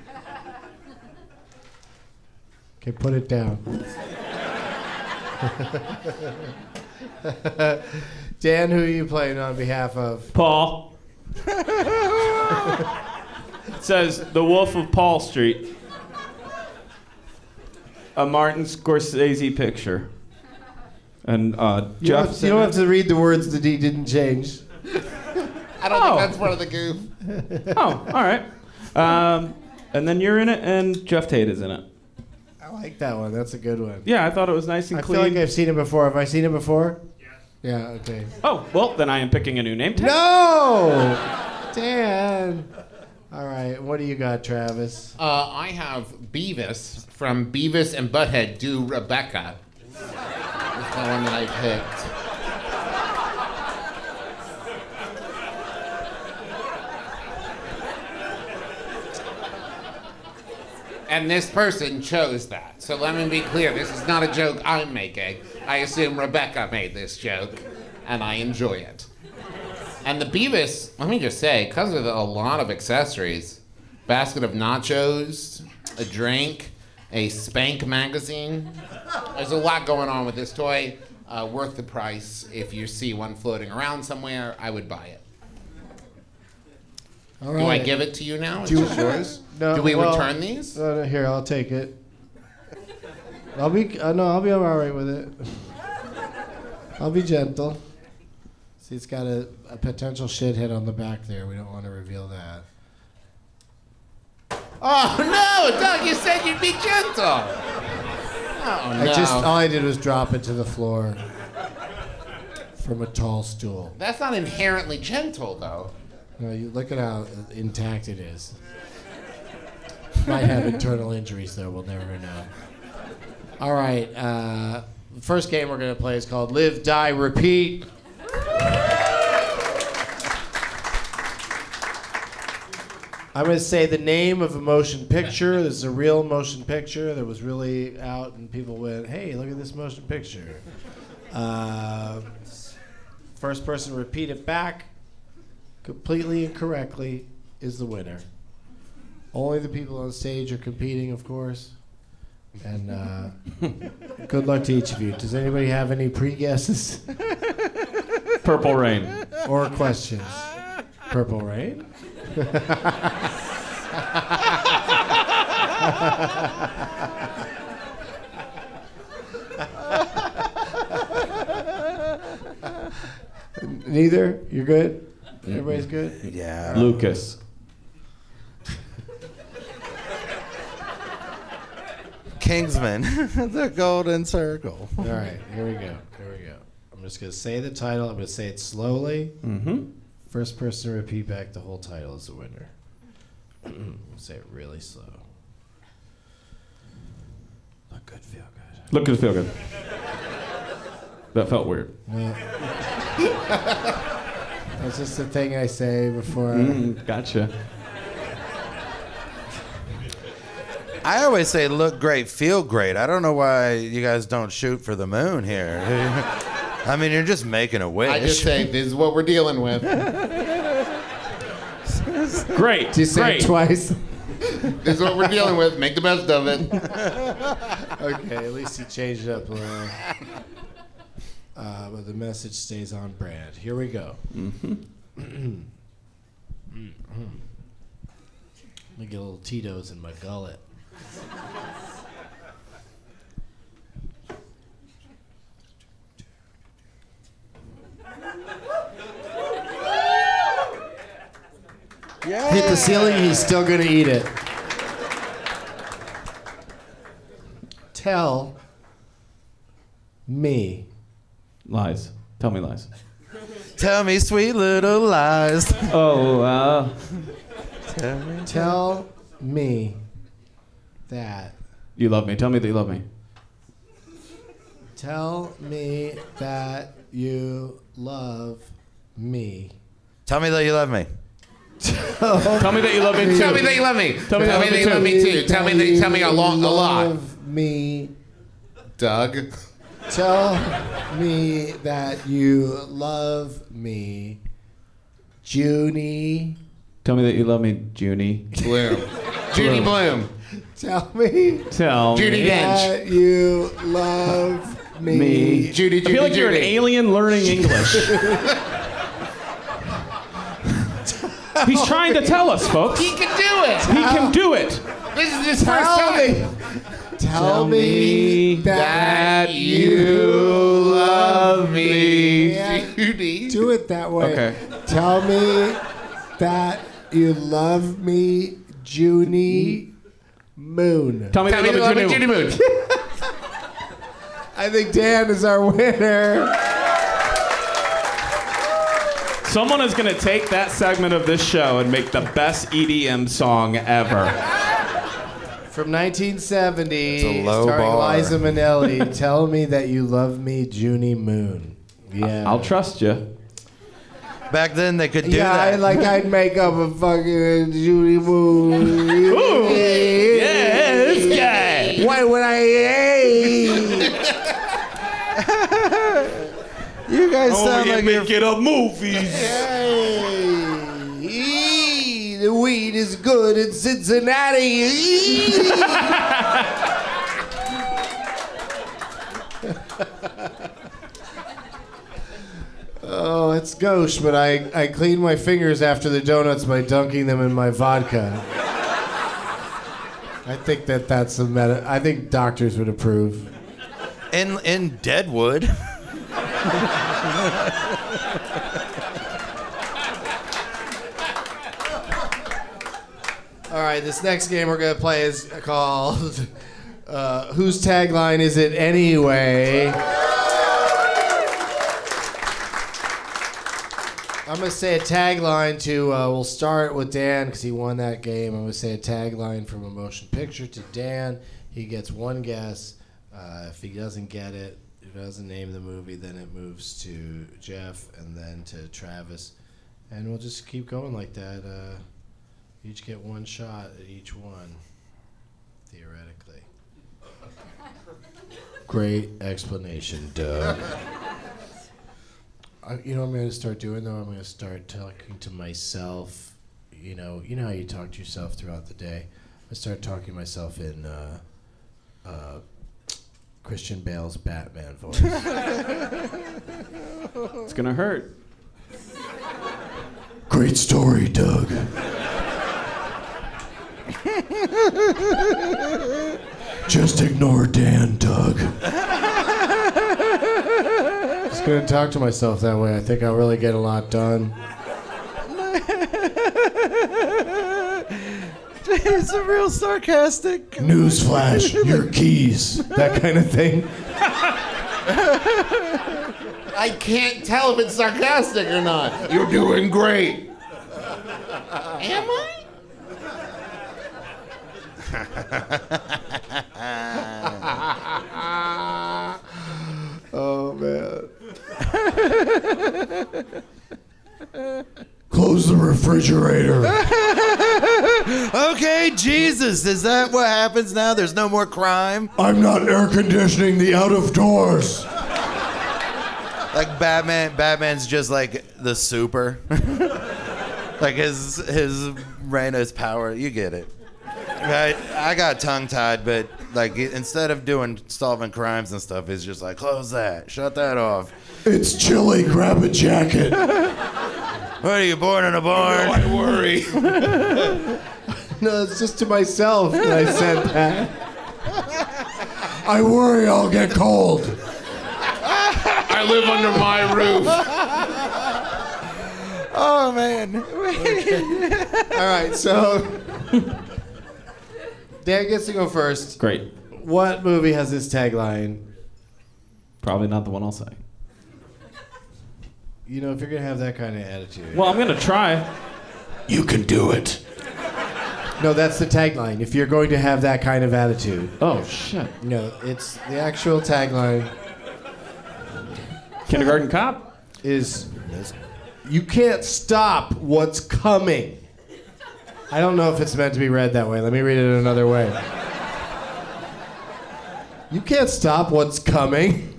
Speaker 5: Okay, put it down. Dan, who are you playing on behalf of?
Speaker 10: Paul. It says The Wolf of Paul Street. A Martin Scorsese picture. And uh,
Speaker 5: You
Speaker 10: Jeff.
Speaker 5: don't, you don't have to read the words that he didn't change.
Speaker 7: I don't
Speaker 10: Oh.
Speaker 7: think that's part of the goof.
Speaker 10: Oh, all right. Um, and then you're in it, and Jeff Tate is in it.
Speaker 5: I like that one. That's a good one.
Speaker 10: Yeah, I thought it was nice and
Speaker 5: I
Speaker 10: clean.
Speaker 5: feel like I've seen it before. Have I seen it before? Yes. Yeah, okay.
Speaker 10: Oh, well, then I am picking a new name tag.
Speaker 5: No! Dan! All right, what do you got, Travis?
Speaker 7: Uh, I have Beavis from Beavis and Butthead Do Rebecca. That's the one that I picked. And this person chose that. So let me be clear, this is not a joke I'm making. I assume Rebecca made this joke, and I enjoy it. And the Beavis, let me just say, comes with a lot of accessories. Basket of nachos, a drink, a Spank magazine. There's a lot going on with this toy. Uh, worth the price. If you see one floating around somewhere, I would buy it.
Speaker 5: All
Speaker 7: Do I
Speaker 5: right.
Speaker 7: give it to you now? It's
Speaker 5: Do you-
Speaker 7: just yours?
Speaker 5: No,
Speaker 7: Do we
Speaker 5: well,
Speaker 7: return these?
Speaker 5: Uh, no, here, I'll take it. I'll be uh, no, I'll be all right with it. I'll be gentle. See, it's got a, a potential shithead on the back there. We don't want to reveal that.
Speaker 7: Oh no, Doug! You said you'd be gentle. Oh no!
Speaker 5: I just all I did was drop it to the floor from a tall stool.
Speaker 7: That's not inherently gentle, though.
Speaker 5: No, you look at how intact it is. Might have internal injuries, though. We'll never know. All right. Uh, the first game we're going to play is called Live, Die, Repeat. I'm going to say the name of a motion picture. This is a real motion picture that was really out, and people went, hey, look at this motion picture. Uh, first person to repeat it back completely and correctly is the winner. Only the people on stage are competing, of course. And uh, good luck to each of you. Does anybody have any pre-guesses?
Speaker 10: Purple Rain.
Speaker 5: Or questions? Purple Rain? Neither? You're good? Everybody's good?
Speaker 9: Yeah.
Speaker 10: Lucas.
Speaker 9: Kingsman, The Golden Circle.
Speaker 5: All right, here we go. Here we go. I'm just going to say the title. I'm going to say it slowly.
Speaker 10: Mm-hmm.
Speaker 5: First person to repeat back the whole title is the winner. We'll say it really slow. Look good, feel good.
Speaker 10: Look good, feel good. That felt weird.
Speaker 5: No. That's just the thing I say before.
Speaker 10: Mm, gotcha.
Speaker 9: I always say look great, feel great. I don't know why you guys don't shoot for the moon here. I mean, you're just making a wish.
Speaker 7: I just say this is what we're dealing with.
Speaker 10: Great.
Speaker 5: Did you say
Speaker 10: great.
Speaker 5: it twice?
Speaker 7: This is what we're dealing with. Make the best of it.
Speaker 5: Okay, at least he changed it up a little. Uh, but the message stays on brand. Here we go.
Speaker 10: Mm-hmm.
Speaker 5: Let me get a little Tito's in my gullet.
Speaker 9: Yeah.
Speaker 5: Hit the ceiling, he's still gonna eat it. Tell me.
Speaker 10: Lies. Tell me lies.
Speaker 9: Tell me sweet little lies.
Speaker 10: Oh, uh...
Speaker 9: Tell me.
Speaker 5: Tell me that.
Speaker 10: You love me. Tell me that you love me.
Speaker 5: Tell me that you love me.
Speaker 9: Tell me that you love me.
Speaker 10: Tell me that you love me too.
Speaker 7: Tell me that you love me.
Speaker 10: Tell me
Speaker 7: Tell me that you love me too. Tell me that you tell me a lot. A lot.
Speaker 5: Love me.
Speaker 7: Doug.
Speaker 5: Tell me that you love me, Junie.
Speaker 10: Tell me that you love me, Junie.
Speaker 7: Bloom. Judy Bloom.
Speaker 5: Tell me
Speaker 10: Tell
Speaker 7: Judy
Speaker 10: me.
Speaker 7: Dench.
Speaker 5: that you love me.
Speaker 10: Me.
Speaker 7: Judy, Judy,
Speaker 10: I feel like
Speaker 7: Judy.
Speaker 10: you're an alien learning English. He's trying to tell us, folks.
Speaker 7: He can do it.
Speaker 10: He can do it.
Speaker 7: This is his first
Speaker 5: Tell
Speaker 7: time.
Speaker 5: me. Tell me that,
Speaker 7: That you love me,
Speaker 5: Yeah.
Speaker 7: Judy.
Speaker 5: Do it that way.
Speaker 10: Okay.
Speaker 5: Tell me that you love me, Junie Moon.
Speaker 10: Tell me
Speaker 7: Tell
Speaker 10: that
Speaker 7: me
Speaker 10: you
Speaker 7: you
Speaker 10: love
Speaker 7: love
Speaker 10: me,
Speaker 7: me,
Speaker 10: Junie.
Speaker 7: Judy Moon.
Speaker 5: I think Dan is our winner.
Speaker 10: Someone is going to take that segment of this show and make the best E D M song ever.
Speaker 5: From nineteen seventy,
Speaker 9: It's a low
Speaker 5: starring
Speaker 9: bar.
Speaker 5: Liza Minnelli, Tell Me That You Love Me, Junie Moon. Yeah.
Speaker 10: I'll trust you.
Speaker 9: Back then they could do
Speaker 5: yeah, I,
Speaker 9: that.
Speaker 5: like I'd make up a fucking Junie Moon.
Speaker 10: Ooh. Yeah, this guy.
Speaker 5: Why would I? Hey.
Speaker 9: You guys sound like you're
Speaker 8: making up movies.
Speaker 5: Hey, the weed is good in Cincinnati. Oh, it's gauche, but I, I clean my fingers after the donuts by dunking them in my vodka. I think that that's a meta. I think doctors would approve.
Speaker 9: in in Deadwood.
Speaker 5: All right, this next game we're going to play is called uh, Whose Tagline Is It Anyway? I'm going to say a tagline to, uh, we'll start with Dan because he won that game. I'm going to say a tagline from a motion picture to Dan. He gets one guess. Uh, if he doesn't get it, if he doesn't name the movie, then it moves to Jeff and then to Travis. And we'll just keep going like that. Uh, each get one shot at each one, theoretically. Great explanation, Doug. I, you know what I'm going to start doing, though? I'm going to start talking to myself. You know, you know how you talk to yourself throughout the day? I start talking to myself in uh, uh, Christian Bale's Batman voice.
Speaker 10: It's gonna hurt.
Speaker 5: Great story, Doug. Just ignore Dan, Doug. Just gonna talk to myself that way. I think I'll really get a lot done.
Speaker 9: He's a real sarcastic.
Speaker 5: Newsflash, your keys. That kind of thing.
Speaker 7: I can't tell if it's sarcastic or not. You're doing great. Am I?
Speaker 5: Oh, man. Close the refrigerator.
Speaker 9: Okay, Jesus, is that what happens now? There's no more crime?
Speaker 5: I'm not air conditioning the out of doors.
Speaker 9: Like Batman, Batman's just like the super. Like his his reign is power. You get it. Right? I got tongue-tied, but like instead of doing solving crimes and stuff, he's just like, close that, shut that off.
Speaker 5: It's chilly, grab a jacket.
Speaker 9: What are you, born in a barn?
Speaker 7: No, I worry.
Speaker 5: No, it's just to myself that I said that. I worry I'll get cold.
Speaker 7: I live under my roof.
Speaker 9: Oh, man.
Speaker 5: All right, so Dan gets to go first.
Speaker 10: Great.
Speaker 5: What movie has this tagline?
Speaker 10: Probably not the one I'll say.
Speaker 5: You know, if you're going to have that kind of attitude.
Speaker 10: Well, I'm going to try.
Speaker 5: You can do it. No, that's the tagline. If you're going to have that kind of attitude.
Speaker 10: Oh, shit.
Speaker 5: No, it's the actual tagline.
Speaker 10: Kindergarten Cop?
Speaker 5: Is you can't stop what's coming. I don't know if it's meant to be read that way. Let me read it another way. You can't stop what's coming.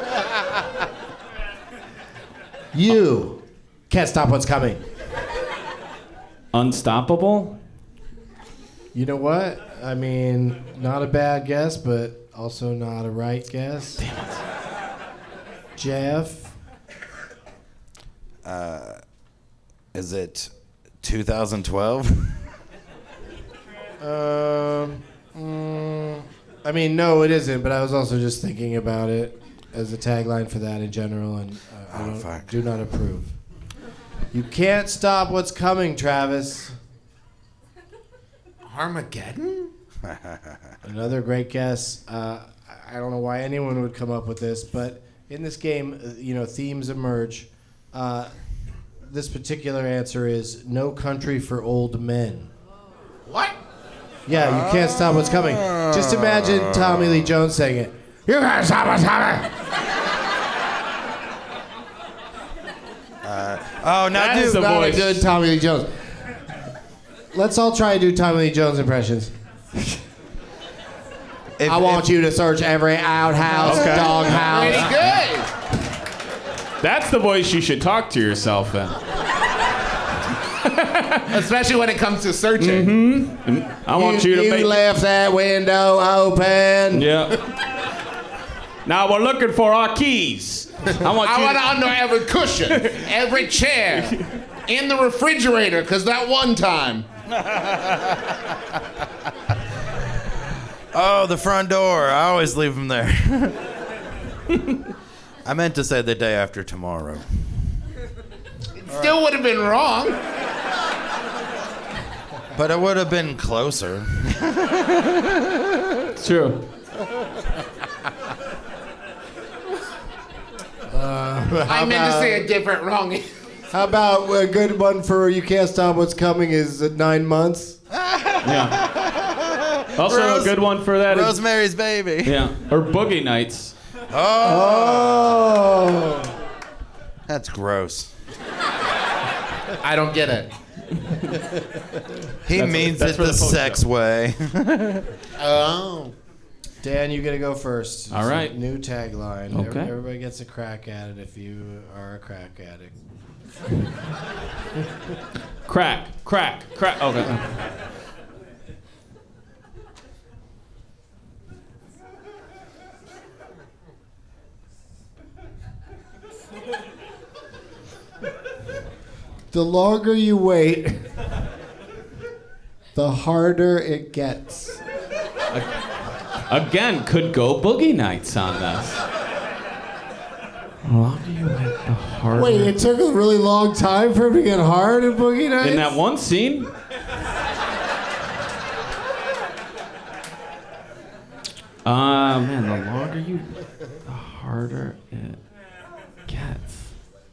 Speaker 5: You can't stop what's coming.
Speaker 10: Unstoppable?
Speaker 5: You know what? I mean, not a bad guess, but also not a right guess.
Speaker 10: Damn it.
Speaker 5: Jeff?
Speaker 9: Uh, is it two thousand twelve?
Speaker 5: um, mm, I mean, no, it isn't, but I was also just thinking about it as a tagline for that in general, and uh, I
Speaker 9: Oh,
Speaker 5: don't,
Speaker 9: fuck.
Speaker 5: do not approve. You can't stop what's coming, Travis.
Speaker 7: Armageddon?
Speaker 5: Another great guess. Uh, I don't know why anyone would come up with this, but in this game, uh, you know, themes emerge. Uh, this particular answer is No Country for Old Men.
Speaker 7: What?
Speaker 5: Yeah, you can't stop what's coming. Just imagine Tommy Lee Jones saying it. You can't stop what's coming.
Speaker 9: Uh, oh, not
Speaker 10: That is
Speaker 9: do
Speaker 10: the
Speaker 5: Not a
Speaker 10: voice.
Speaker 5: good Tommy Lee Jones. Let's all try to do Tommy Lee Jones impressions.
Speaker 9: If,
Speaker 5: I want
Speaker 9: if,
Speaker 5: you to search every outhouse,
Speaker 10: Okay.
Speaker 5: doghouse.
Speaker 7: Pretty good.
Speaker 10: That's the voice you should talk to yourself in.
Speaker 7: Especially when it comes to searching.
Speaker 10: I want you, to
Speaker 5: you
Speaker 10: make...
Speaker 5: left that window open.
Speaker 10: Yeah. Now we're looking for our keys. I want
Speaker 7: I
Speaker 10: you
Speaker 7: want
Speaker 10: to...
Speaker 7: to under every cushion, every chair, in the refrigerator, because that one time.
Speaker 9: oh, the front door. I always leave them there. I meant to say the day after tomorrow.
Speaker 7: It still would have been wrong.
Speaker 9: But it would have been closer.
Speaker 10: It's true.
Speaker 7: I meant to say a different wrong.
Speaker 5: How about a good one for You Can't Stop What's Coming is uh, nine months?
Speaker 10: Yeah. Also,
Speaker 9: Rose-
Speaker 10: a good one for that is...
Speaker 9: Rosemary's Baby.
Speaker 10: Yeah. Or Boogie Nights.
Speaker 5: Oh.
Speaker 9: That's gross.
Speaker 7: I don't get it.
Speaker 9: He
Speaker 10: That's-
Speaker 9: means
Speaker 10: that's
Speaker 9: it
Speaker 10: for
Speaker 9: the,
Speaker 10: the post
Speaker 9: sex
Speaker 10: show.
Speaker 9: way.
Speaker 7: Oh.
Speaker 5: Dan, you gotta go first.
Speaker 10: All
Speaker 5: It's a
Speaker 10: right.
Speaker 5: New tagline.
Speaker 10: Okay.
Speaker 5: Every- Everybody gets a crack at it if you are a crack addict.
Speaker 10: Crack, crack, crack. Okay.
Speaker 5: The longer you wait, the harder it gets.
Speaker 10: Again, could go Boogie Nights on this. The longer you wait, the harder.
Speaker 5: Wait, it took a really long time for him to get hard in Boogie Nights?
Speaker 10: In that one scene? Uh, man, the longer you, the harder it gets.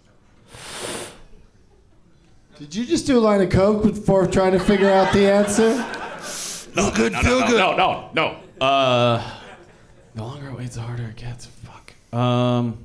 Speaker 5: Did you just do a line of coke before trying to figure out the answer?
Speaker 10: No,
Speaker 9: good,
Speaker 10: no,
Speaker 9: feel
Speaker 10: no,
Speaker 9: good.
Speaker 10: No, no, no. Uh, the longer it waits, the harder it gets. Fuck. Um.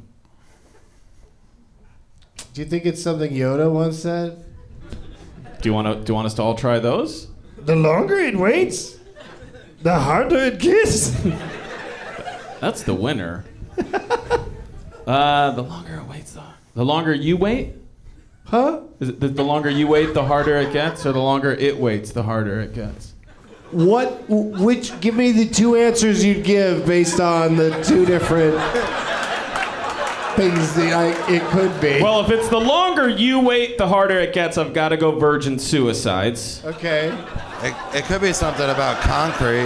Speaker 5: Do you think it's something Yoda once said?
Speaker 10: Do you want to? Do you want us to all try those?
Speaker 5: The longer it waits, the harder it gets.
Speaker 10: That's the winner. uh, the longer it waits, the the longer you wait.
Speaker 5: Huh?
Speaker 10: Is it the, the longer you wait, the harder it gets, or the longer it waits, the harder it gets?
Speaker 5: What? Which? Give me the two answers you'd give based on the two different things that I, it could be.
Speaker 10: Well, if it's the longer you wait, the harder it gets, I've got to go virgin suicides.
Speaker 5: Okay.
Speaker 9: It, it could be something about concrete.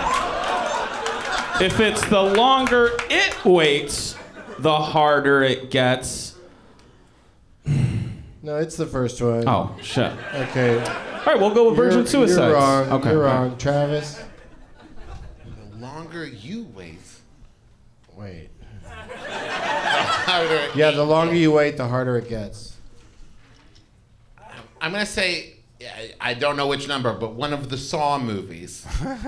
Speaker 10: If it's the longer it waits, the harder it gets.
Speaker 5: No, it's the first one.
Speaker 10: Oh, shit.
Speaker 5: Okay.
Speaker 10: All right, we'll go with virgin
Speaker 5: You're-
Speaker 10: suicides.
Speaker 5: You're wrong.
Speaker 10: Okay.
Speaker 5: You're
Speaker 10: all right.
Speaker 5: wrong, Travis.
Speaker 7: The longer you wait,
Speaker 5: Wait.
Speaker 7: harder.
Speaker 5: Yeah, the longer you wait, the harder it gets.
Speaker 7: I'm gonna say, I- I don't know which number, but one of the Saw movies.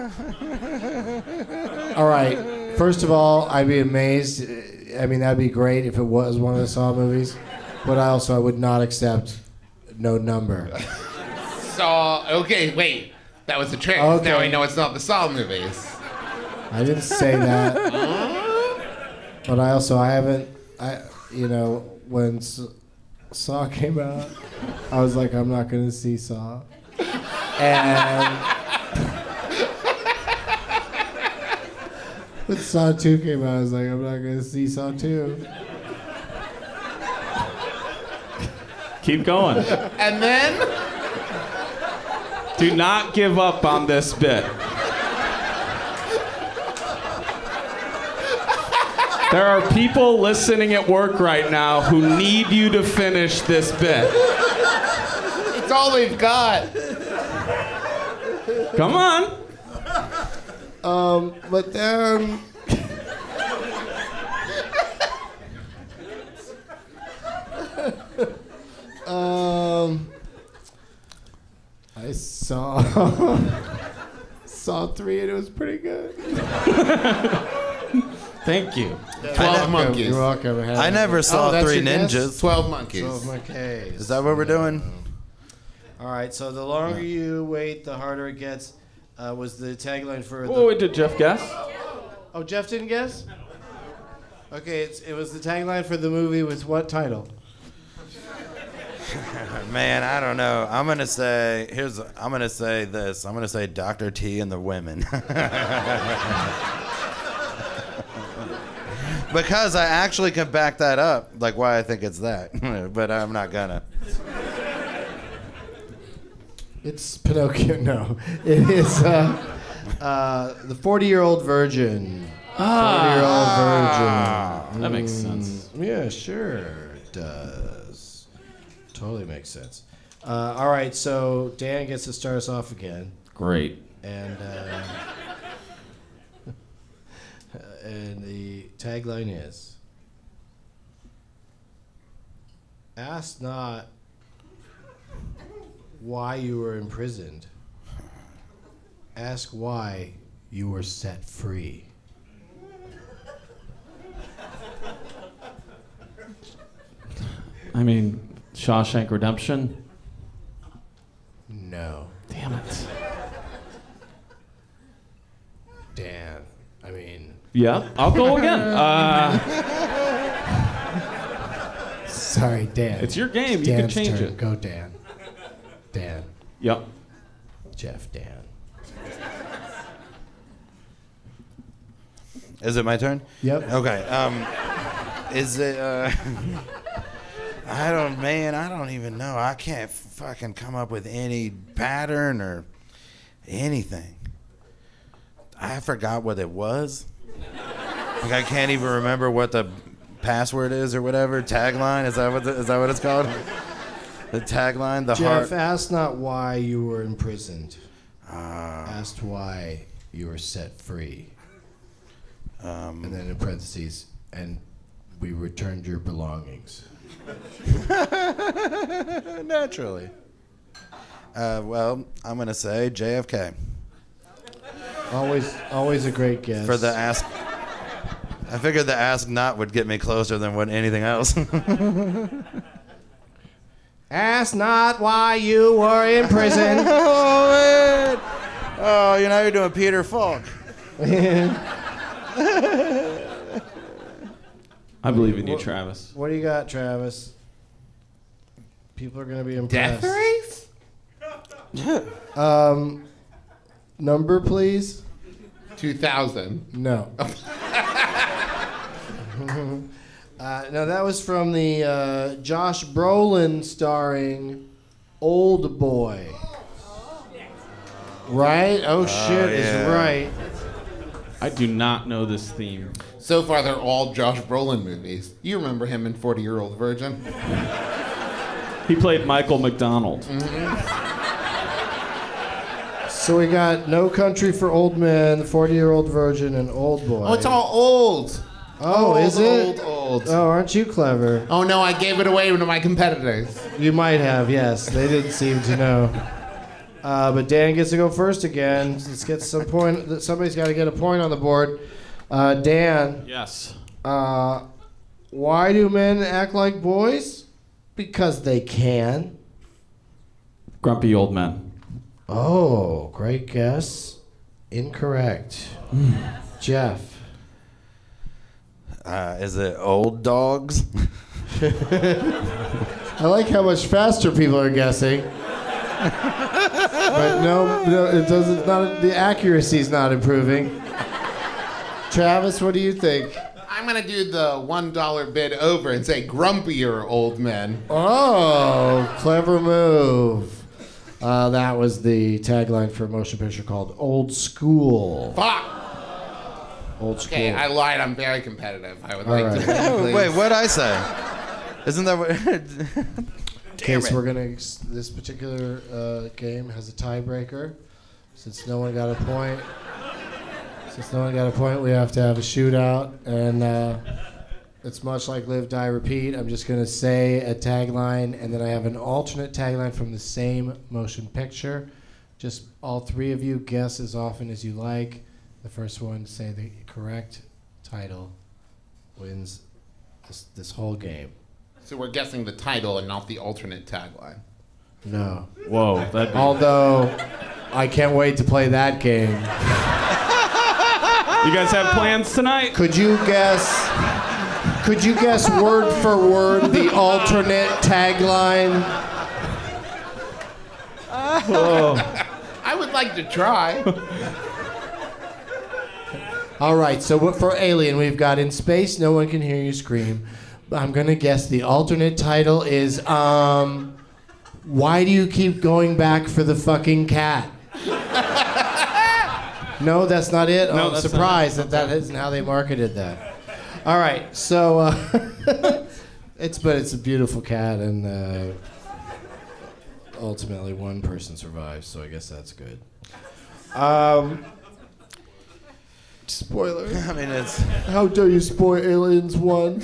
Speaker 5: All right. First of all, I'd be amazed. I mean, that'd be great if it was one of the Saw movies. But I also I would not accept no number.
Speaker 7: Saw. Okay, wait. That was a trick.
Speaker 5: Okay.
Speaker 7: Now I know it's not the Saw movies.
Speaker 5: I didn't say that. But I also I haven't I you know when S- Saw came out, I was like I'm not gonna see Saw. And when Saw two came out, I was like I'm not gonna see Saw two.
Speaker 10: Keep going.
Speaker 7: And then
Speaker 10: Do not give up on this bit. There are people listening at work right now who need you to finish this bit.
Speaker 7: it's all they've got.
Speaker 10: Come on.
Speaker 5: Um, but then um, I saw saw three and it was pretty good.
Speaker 10: Thank you.
Speaker 7: Twelve monkeys.
Speaker 5: You're welcome.
Speaker 9: I never saw
Speaker 5: Oh, that's
Speaker 9: Three
Speaker 5: your guess?
Speaker 9: Ninjas.
Speaker 7: Twelve monkeys.
Speaker 5: Twelve monkeys.
Speaker 9: Is that what we're doing?
Speaker 5: All right. So the longer you wait, the harder it gets. Uh, was the tagline for?
Speaker 10: Oh,
Speaker 5: the...
Speaker 10: wait, did Jeff guess?
Speaker 5: Oh, Jeff didn't guess. Okay, it's, it was the tagline for the movie with what title?
Speaker 9: Man, I don't know. I'm gonna say here's. I'm gonna say this. I'm gonna say Doctor T and the Women. Because I actually can back that up, like why I think it's that, but I'm not gonna.
Speaker 5: It's Pinocchio. No, it is uh, uh, the forty-year-old virgin.
Speaker 10: Ah.
Speaker 5: forty-year-old virgin.
Speaker 10: That makes sense.
Speaker 5: Mm, yeah, sure it does. Totally makes sense. Uh, all right, so Dan gets to start us off again,
Speaker 10: Great.
Speaker 5: and uh, and the tagline is: "Ask not why you were imprisoned. Ask why you were set free."
Speaker 10: I mean, Shawshank Redemption?
Speaker 5: No.
Speaker 10: Damn it.
Speaker 5: Dan, I mean...
Speaker 10: Yeah, I'll go again. Uh,
Speaker 5: Sorry, Dan.
Speaker 10: it's your game.
Speaker 5: It's
Speaker 10: You can
Speaker 5: Dan's
Speaker 10: change
Speaker 5: turn.
Speaker 10: it.
Speaker 5: Go, Dan. Dan.
Speaker 10: Yep.
Speaker 5: Jeff, Dan.
Speaker 9: Is it my turn?
Speaker 5: Yep.
Speaker 9: Okay. Um, is it? Uh, I don't, man. I don't even know. I can't fucking come up with any pattern or anything. I forgot what it was. Like I can't even remember what the password is or whatever. Tagline, is that what the, is that what it's called? The tagline, the
Speaker 5: Jeff,
Speaker 9: heart.
Speaker 5: asked not why you were imprisoned.
Speaker 9: Uh,
Speaker 5: Asked why you were set free.
Speaker 9: Um,
Speaker 5: and then in parentheses, and we returned your belongings.
Speaker 9: Naturally. Uh, well, I'm gonna say J F K.
Speaker 5: Always, always a great guess.
Speaker 9: For the ask, I figured the ask not would get me closer than what anything else.
Speaker 5: Ask not why you were in prison.
Speaker 9: Oh man! Oh, you know you're doing Peter Falk.
Speaker 10: I believe in you,
Speaker 5: What-
Speaker 10: Travis.
Speaker 5: What do you got, Travis? People are gonna be impressed.
Speaker 7: Death race?
Speaker 5: Um, number, please.
Speaker 7: two thousand.
Speaker 5: No. uh, no, that was from the uh, Josh Brolin starring Old Boy. Right? Oh, shit
Speaker 9: yeah.
Speaker 5: is right.
Speaker 10: I do not know this theme.
Speaker 7: So far, they're all Josh Brolin movies. You remember him in forty-Year-Old Virgin?
Speaker 10: He played Michael McDonald.
Speaker 5: So we got No Country for Old Men, forty-Year-Old Virgin, and Old Boy.
Speaker 7: Oh, it's all old.
Speaker 5: Oh,
Speaker 7: old,
Speaker 5: is it?
Speaker 7: Old, old.
Speaker 5: Oh, aren't you clever?
Speaker 7: Oh, no, I gave it away to my competitors.
Speaker 5: You might have, yes. They didn't seem to know. Uh, but Dan gets to go first again. Let's get some point. Somebody's got to get a point on the board. Uh, Dan.
Speaker 10: Yes.
Speaker 5: Uh, why do men act like boys? Because they can.
Speaker 10: Grumpy Old Men.
Speaker 5: Oh, great guess. Incorrect. Jeff.
Speaker 9: Uh, is it old dogs?
Speaker 5: I like how much faster people are guessing. But no, no, it doesn't. Not the accuracy's not improving. Travis, what do you think?
Speaker 7: I'm going to do the one dollar bid over and say grumpier old men.
Speaker 5: Oh, clever move. Uh, that was the tagline for a motion picture called Old School.
Speaker 7: Fuck!
Speaker 5: Old School.
Speaker 7: Okay, I lied. I'm very competitive. I would
Speaker 5: All
Speaker 7: like
Speaker 5: right.
Speaker 7: to win, please.
Speaker 9: Wait, what'd I say? Isn't that what?
Speaker 5: Okay, so we're gonna. This particular uh, game has a tiebreaker. Since no one got a point, since no one got a point, we have to have a shootout, and uh, it's much like Live, Die, Repeat. I'm just gonna say a tagline, and then I have an alternate tagline from the same motion picture. Just all three of you guess as often as you like. The first one to say the correct title wins this this whole game.
Speaker 7: So we're guessing the title and not the alternate tagline.
Speaker 5: No.
Speaker 10: Whoa. That'd be...
Speaker 5: Although, I can't wait to play that game.
Speaker 10: You guys have plans tonight?
Speaker 5: Could you guess? Could you guess word for word the alternate tagline?
Speaker 10: Oh.
Speaker 7: I would like to try.
Speaker 5: All right. So what- for Alien, we've got in space, no one can hear you scream. I'm gonna guess the alternate title is um, why do you keep going back for the fucking cat? No, that's not it.
Speaker 10: No,
Speaker 5: Oh, I'm
Speaker 10: that's
Speaker 5: surprised
Speaker 10: not it.
Speaker 5: that that isn't how they marketed that. All right, so uh, it's but it's a beautiful cat, and uh, ultimately one person survives, so I guess that's good. Um, spoiler.
Speaker 9: I mean, it's.
Speaker 5: How dare you spoil Aliens one?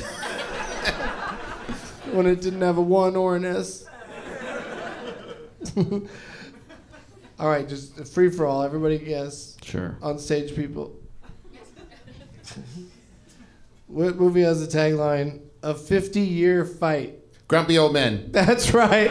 Speaker 5: When it didn't have a one or an S. All right, just free for all. Everybody guess.
Speaker 10: Sure.
Speaker 5: On stage people. What movie has the tagline, a fifty-year fight?
Speaker 7: Grumpy Old Men.
Speaker 5: That's right.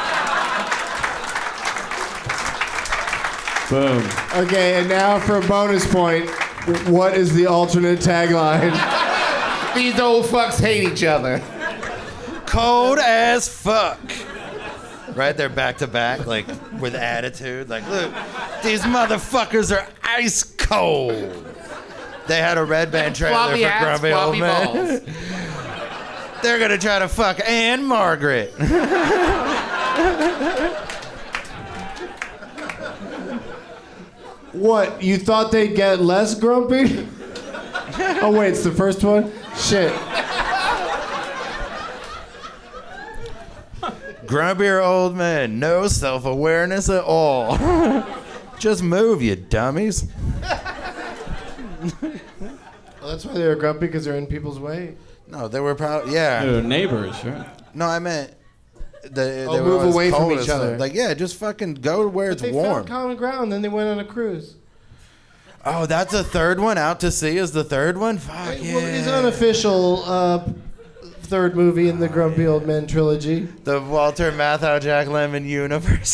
Speaker 10: Boom.
Speaker 5: Okay, and now for a bonus point, what is the alternate tagline?
Speaker 7: These old fucks hate each other.
Speaker 9: Cold as fuck. Right there, back to back, like with attitude. Like, look, these motherfuckers are ice cold. They had a red band trailer
Speaker 7: Floppy
Speaker 9: for
Speaker 7: hats,
Speaker 9: Grumpy Old
Speaker 7: floppy
Speaker 9: Men.
Speaker 7: balls.
Speaker 9: They're gonna try to fuck Anne Margaret.
Speaker 5: What, you thought they'd get less grumpy? Oh wait, it's the first one? Shit.
Speaker 9: Grumpier old men, no self-awareness at all. Just move, you dummies.
Speaker 5: Well, that's why they were grumpy, because they're in people's way.
Speaker 9: No, they were probably yeah.
Speaker 10: They're neighbors, right?
Speaker 9: No, I meant the,
Speaker 5: Oh,
Speaker 9: they were
Speaker 5: move
Speaker 9: always
Speaker 5: away from
Speaker 9: cold
Speaker 5: each
Speaker 9: and stuff.
Speaker 5: other.
Speaker 9: Like yeah, just fucking go where
Speaker 5: But
Speaker 9: it's
Speaker 5: they
Speaker 9: warm.
Speaker 5: found common ground, then they went on a cruise.
Speaker 9: Oh, that's the third one. Out to Sea is the third one. Fuck yeah.
Speaker 5: Well, it's unofficial uh, third movie in the Grumpy Old Men trilogy.
Speaker 9: The Walter Matthau Jack Lemmon universe.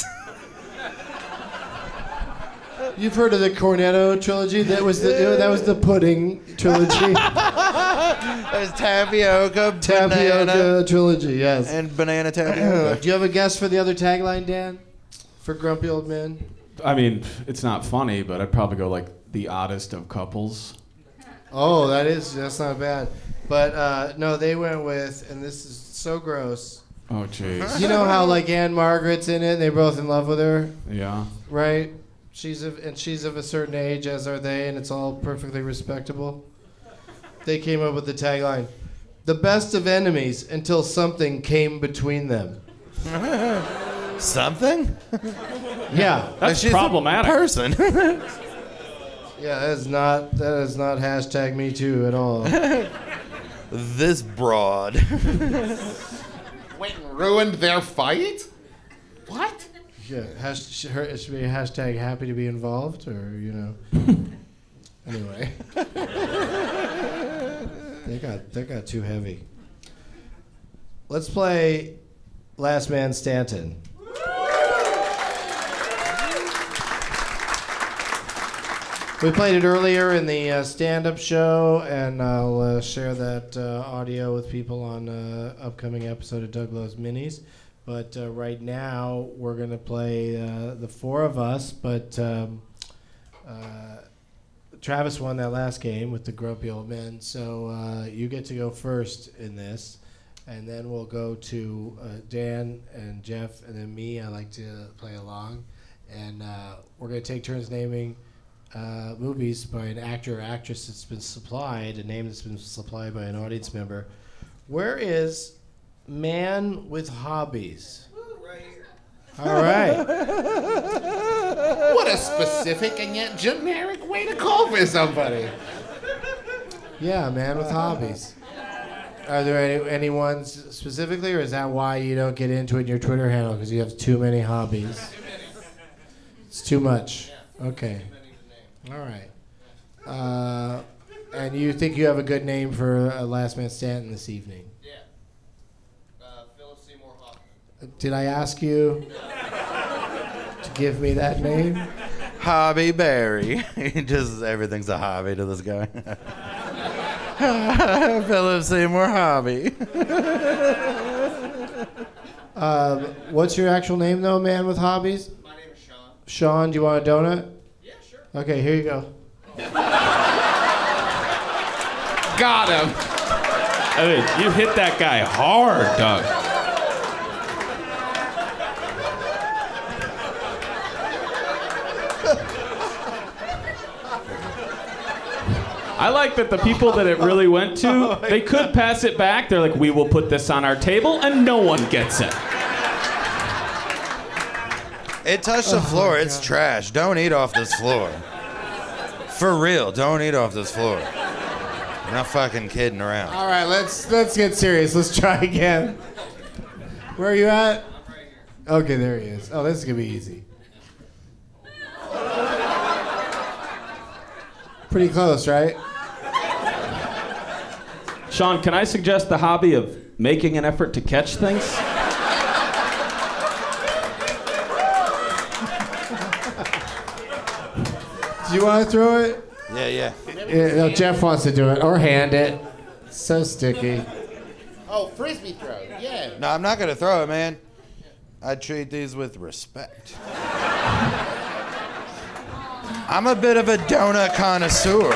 Speaker 5: You've heard of the Cornetto trilogy? That was the that was the pudding trilogy.
Speaker 9: There's tapioca,
Speaker 5: Tapioca
Speaker 9: banana,
Speaker 5: trilogy, yes.
Speaker 9: and banana tapioca.
Speaker 5: Do you have a guess for the other tagline, Dan? For Grumpy Old Men?
Speaker 10: I mean, it's not funny, but I'd probably go like the oddest of couples.
Speaker 5: Oh, that is that's not bad. But uh, no, they went with, and this is so gross.
Speaker 10: Oh, jeez.
Speaker 5: You know how like Anne Margaret's in it, and they're both in love with her,
Speaker 10: Yeah.
Speaker 5: right? She's of, and she's of a certain age, as are they, and it's all perfectly respectable. They came up with the tagline: "The best of enemies until something came between them."
Speaker 9: Something?
Speaker 5: Yeah,
Speaker 10: That's
Speaker 9: She's
Speaker 10: problematic.
Speaker 9: A person.
Speaker 5: yeah, that is not that is not hashtag Me Too at all.
Speaker 9: This broad.
Speaker 7: Wait, and ruined their fight? What?
Speaker 5: Yeah, has, sh- her, it should be a hashtag happy to be involved, or you know. Anyway, they got they got too heavy. Let's play Last Man Stanton. We played it earlier in the uh, stand-up show, and I'll uh, share that uh, audio with people on uh, upcoming episode of Doug Loves Minis. But uh, right now, we're going to play uh, the four of us, but um, uh, Travis won that last game with the Grumpy Old Men, so uh, you get to go first in this, and then we'll go to uh, Dan and Jeff, and then me. I like to play along, and uh, we're going to take turns naming uh, movies by an actor or actress that's been supplied, a name that's been supplied by an audience member. Where is Man with Hobbies? All right.
Speaker 7: What a specific and yet generic way to call for somebody.
Speaker 5: Yeah, Man with Hobbies. Are there any, any ones specifically, or is that why you don't get into it in your Twitter handle, because you have too many hobbies? It's too much. Okay. All right. Uh, and you think you have a good name for uh, Last Man Stanton this evening?
Speaker 12: Yeah. Uh, Philip Seymour Hoffman.
Speaker 5: Did I ask you to give me that name?
Speaker 9: Hobby Berry. Just everything's a hobby to this guy. Philip Seymour Hobby.
Speaker 5: um, what's your actual name, though, Man with Hobbies?
Speaker 12: My name is Sean.
Speaker 5: Sean, do you want a donut?
Speaker 12: Yeah, sure.
Speaker 5: Okay, here you go.
Speaker 7: Got him.
Speaker 10: I mean, you hit that guy hard, Doug. I like that the people that it really went to,
Speaker 5: Oh
Speaker 10: they could pass it back. They're like, we will put this on our table, and no one gets it.
Speaker 9: It touched the
Speaker 5: Oh,
Speaker 9: floor.
Speaker 5: my
Speaker 9: It's
Speaker 5: God.
Speaker 9: trash. Don't eat off this floor. For real, don't eat off this floor. I'm not fucking kidding around.
Speaker 5: All right, let's let's get serious. Let's try again. Where are you at? Okay, there he is. Oh, this is gonna be easy. Pretty close, right?
Speaker 10: Sean, can I suggest the hobby of making an effort to catch things?
Speaker 5: Do you want to throw it?
Speaker 9: Yeah, yeah.
Speaker 5: Yeah, no, Jeff wants to do it, or hand it. It's so sticky.
Speaker 7: Oh, frisbee throw. Yeah.
Speaker 9: No, I'm not gonna throw it, man. I treat these with respect. I'm a bit of a donut connoisseur.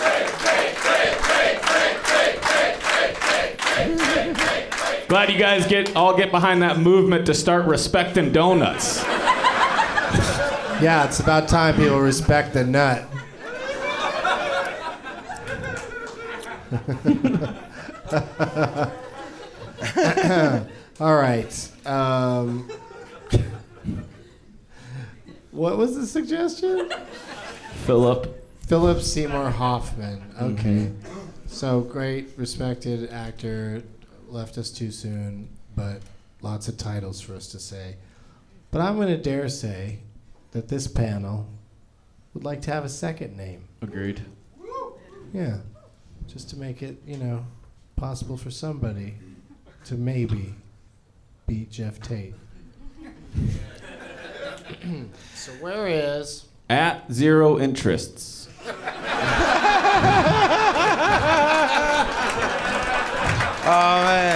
Speaker 10: Glad you guys get all get behind that movement to start respecting donuts.
Speaker 5: Yeah, it's about time people respect the nut. All right. Um, what was the suggestion?
Speaker 10: Philip.
Speaker 5: Philip Seymour Hoffman. Okay. So great, respected actor, left us too soon, but lots of titles for us to say. But I'm going to dare say that this panel would like to have a second name.
Speaker 10: Agreed.
Speaker 5: Yeah, just to make it, you know, possible for somebody to maybe beat Jeff Tate. So where is...
Speaker 10: At zero interests.
Speaker 9: Oh, man.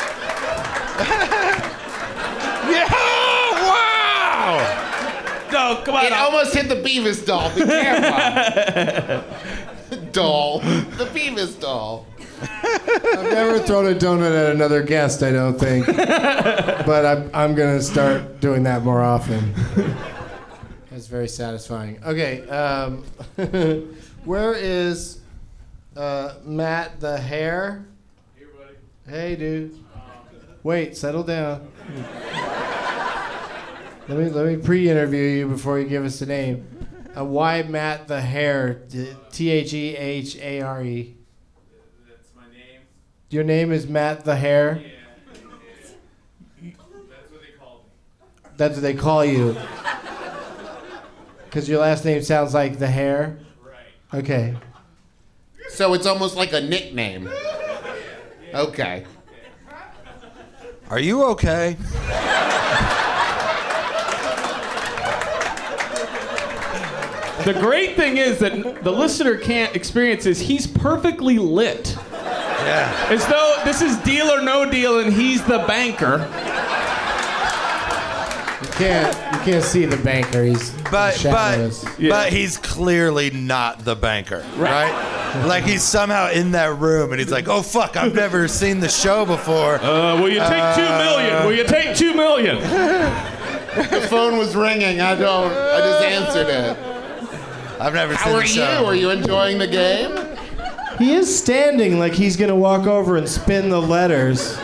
Speaker 7: Yeah! Wow!
Speaker 10: No, come on.
Speaker 7: It almost hit the Beavis doll. The camera. doll. The Beavis doll.
Speaker 5: I've never thrown a donut at another guest, I don't think. But I'm, I'm going to start doing that more often. That's very satisfying. Okay, um, where is uh, Matt the Hair?
Speaker 13: Here, buddy.
Speaker 5: Hey, dude. Wait, settle down. Let me let me pre-interview you before you give us a name. Uh, why Matt the Hair? T H E H A R E.
Speaker 13: That's my name.
Speaker 5: Your name is Matt the Hair?
Speaker 13: Yeah. That's what they call me.
Speaker 5: That's what they call you. Because your last name sounds like the Hair?
Speaker 13: Right.
Speaker 5: Okay.
Speaker 7: So it's almost like a nickname. Okay.
Speaker 9: Are you okay?
Speaker 10: The great thing is that the listener can't experience this. He's perfectly lit.
Speaker 9: Yeah.
Speaker 10: As though this is Deal or No Deal and he's the banker.
Speaker 5: You can't you can't see the banker. He's
Speaker 9: But
Speaker 5: shadows.
Speaker 9: but but he's clearly not the banker, right? Like he's somehow in that room and he's like, "Oh fuck, I've never seen the show before."
Speaker 10: Uh, will you take
Speaker 9: Uh,
Speaker 10: two million? Will you take two million?
Speaker 7: The phone was ringing. I don't. I just answered it.
Speaker 9: I've never
Speaker 7: How
Speaker 9: seen
Speaker 7: are
Speaker 9: the
Speaker 7: you?
Speaker 9: show.
Speaker 7: Are you enjoying the game?
Speaker 5: He is standing like he's gonna walk over and spin the letters.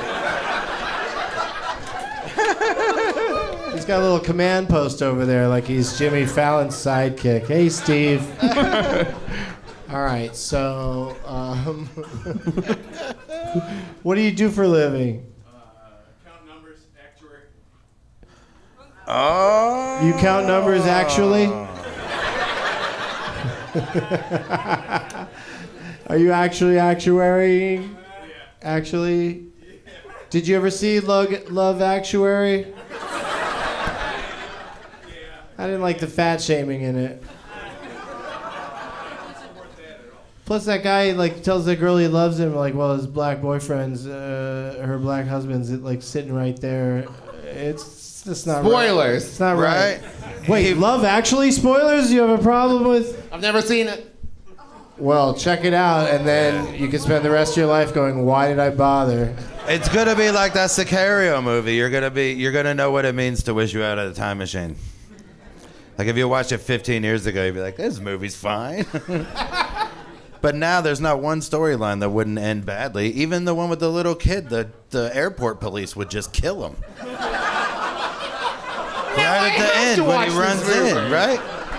Speaker 5: He's got a little command post over there like he's Jimmy Fallon's sidekick. Hey, Steve. All right, so um, what do you do for a living?
Speaker 13: Count numbers, actuary.
Speaker 9: Oh.
Speaker 5: You count numbers actually? Are you actually actuary? Actually? Did you ever see Love, Love Actuary? I didn't like the fat shaming in it. Plus, that guy like tells the girl he loves him, like, well, his black boyfriend's, uh, her black husband's like sitting right there. It's just not
Speaker 7: Spoilers.
Speaker 5: Right. It's not right.
Speaker 7: Right.
Speaker 5: Wait, Love Actually spoilers? You have a problem with?
Speaker 7: I've never seen it.
Speaker 5: Well, check it out, and then you can spend the rest of your life going, why did I bother?
Speaker 9: It's gonna be like that Sicario movie. You're gonna be, you're gonna know what it means to wish you out of the time machine. Like if you watched it fifteen years ago, you'd be like, "This movie's fine." But now there's not one storyline that wouldn't end badly. Even the one with the little kid, the the airport police would just kill him. Right at the end when he runs in, right?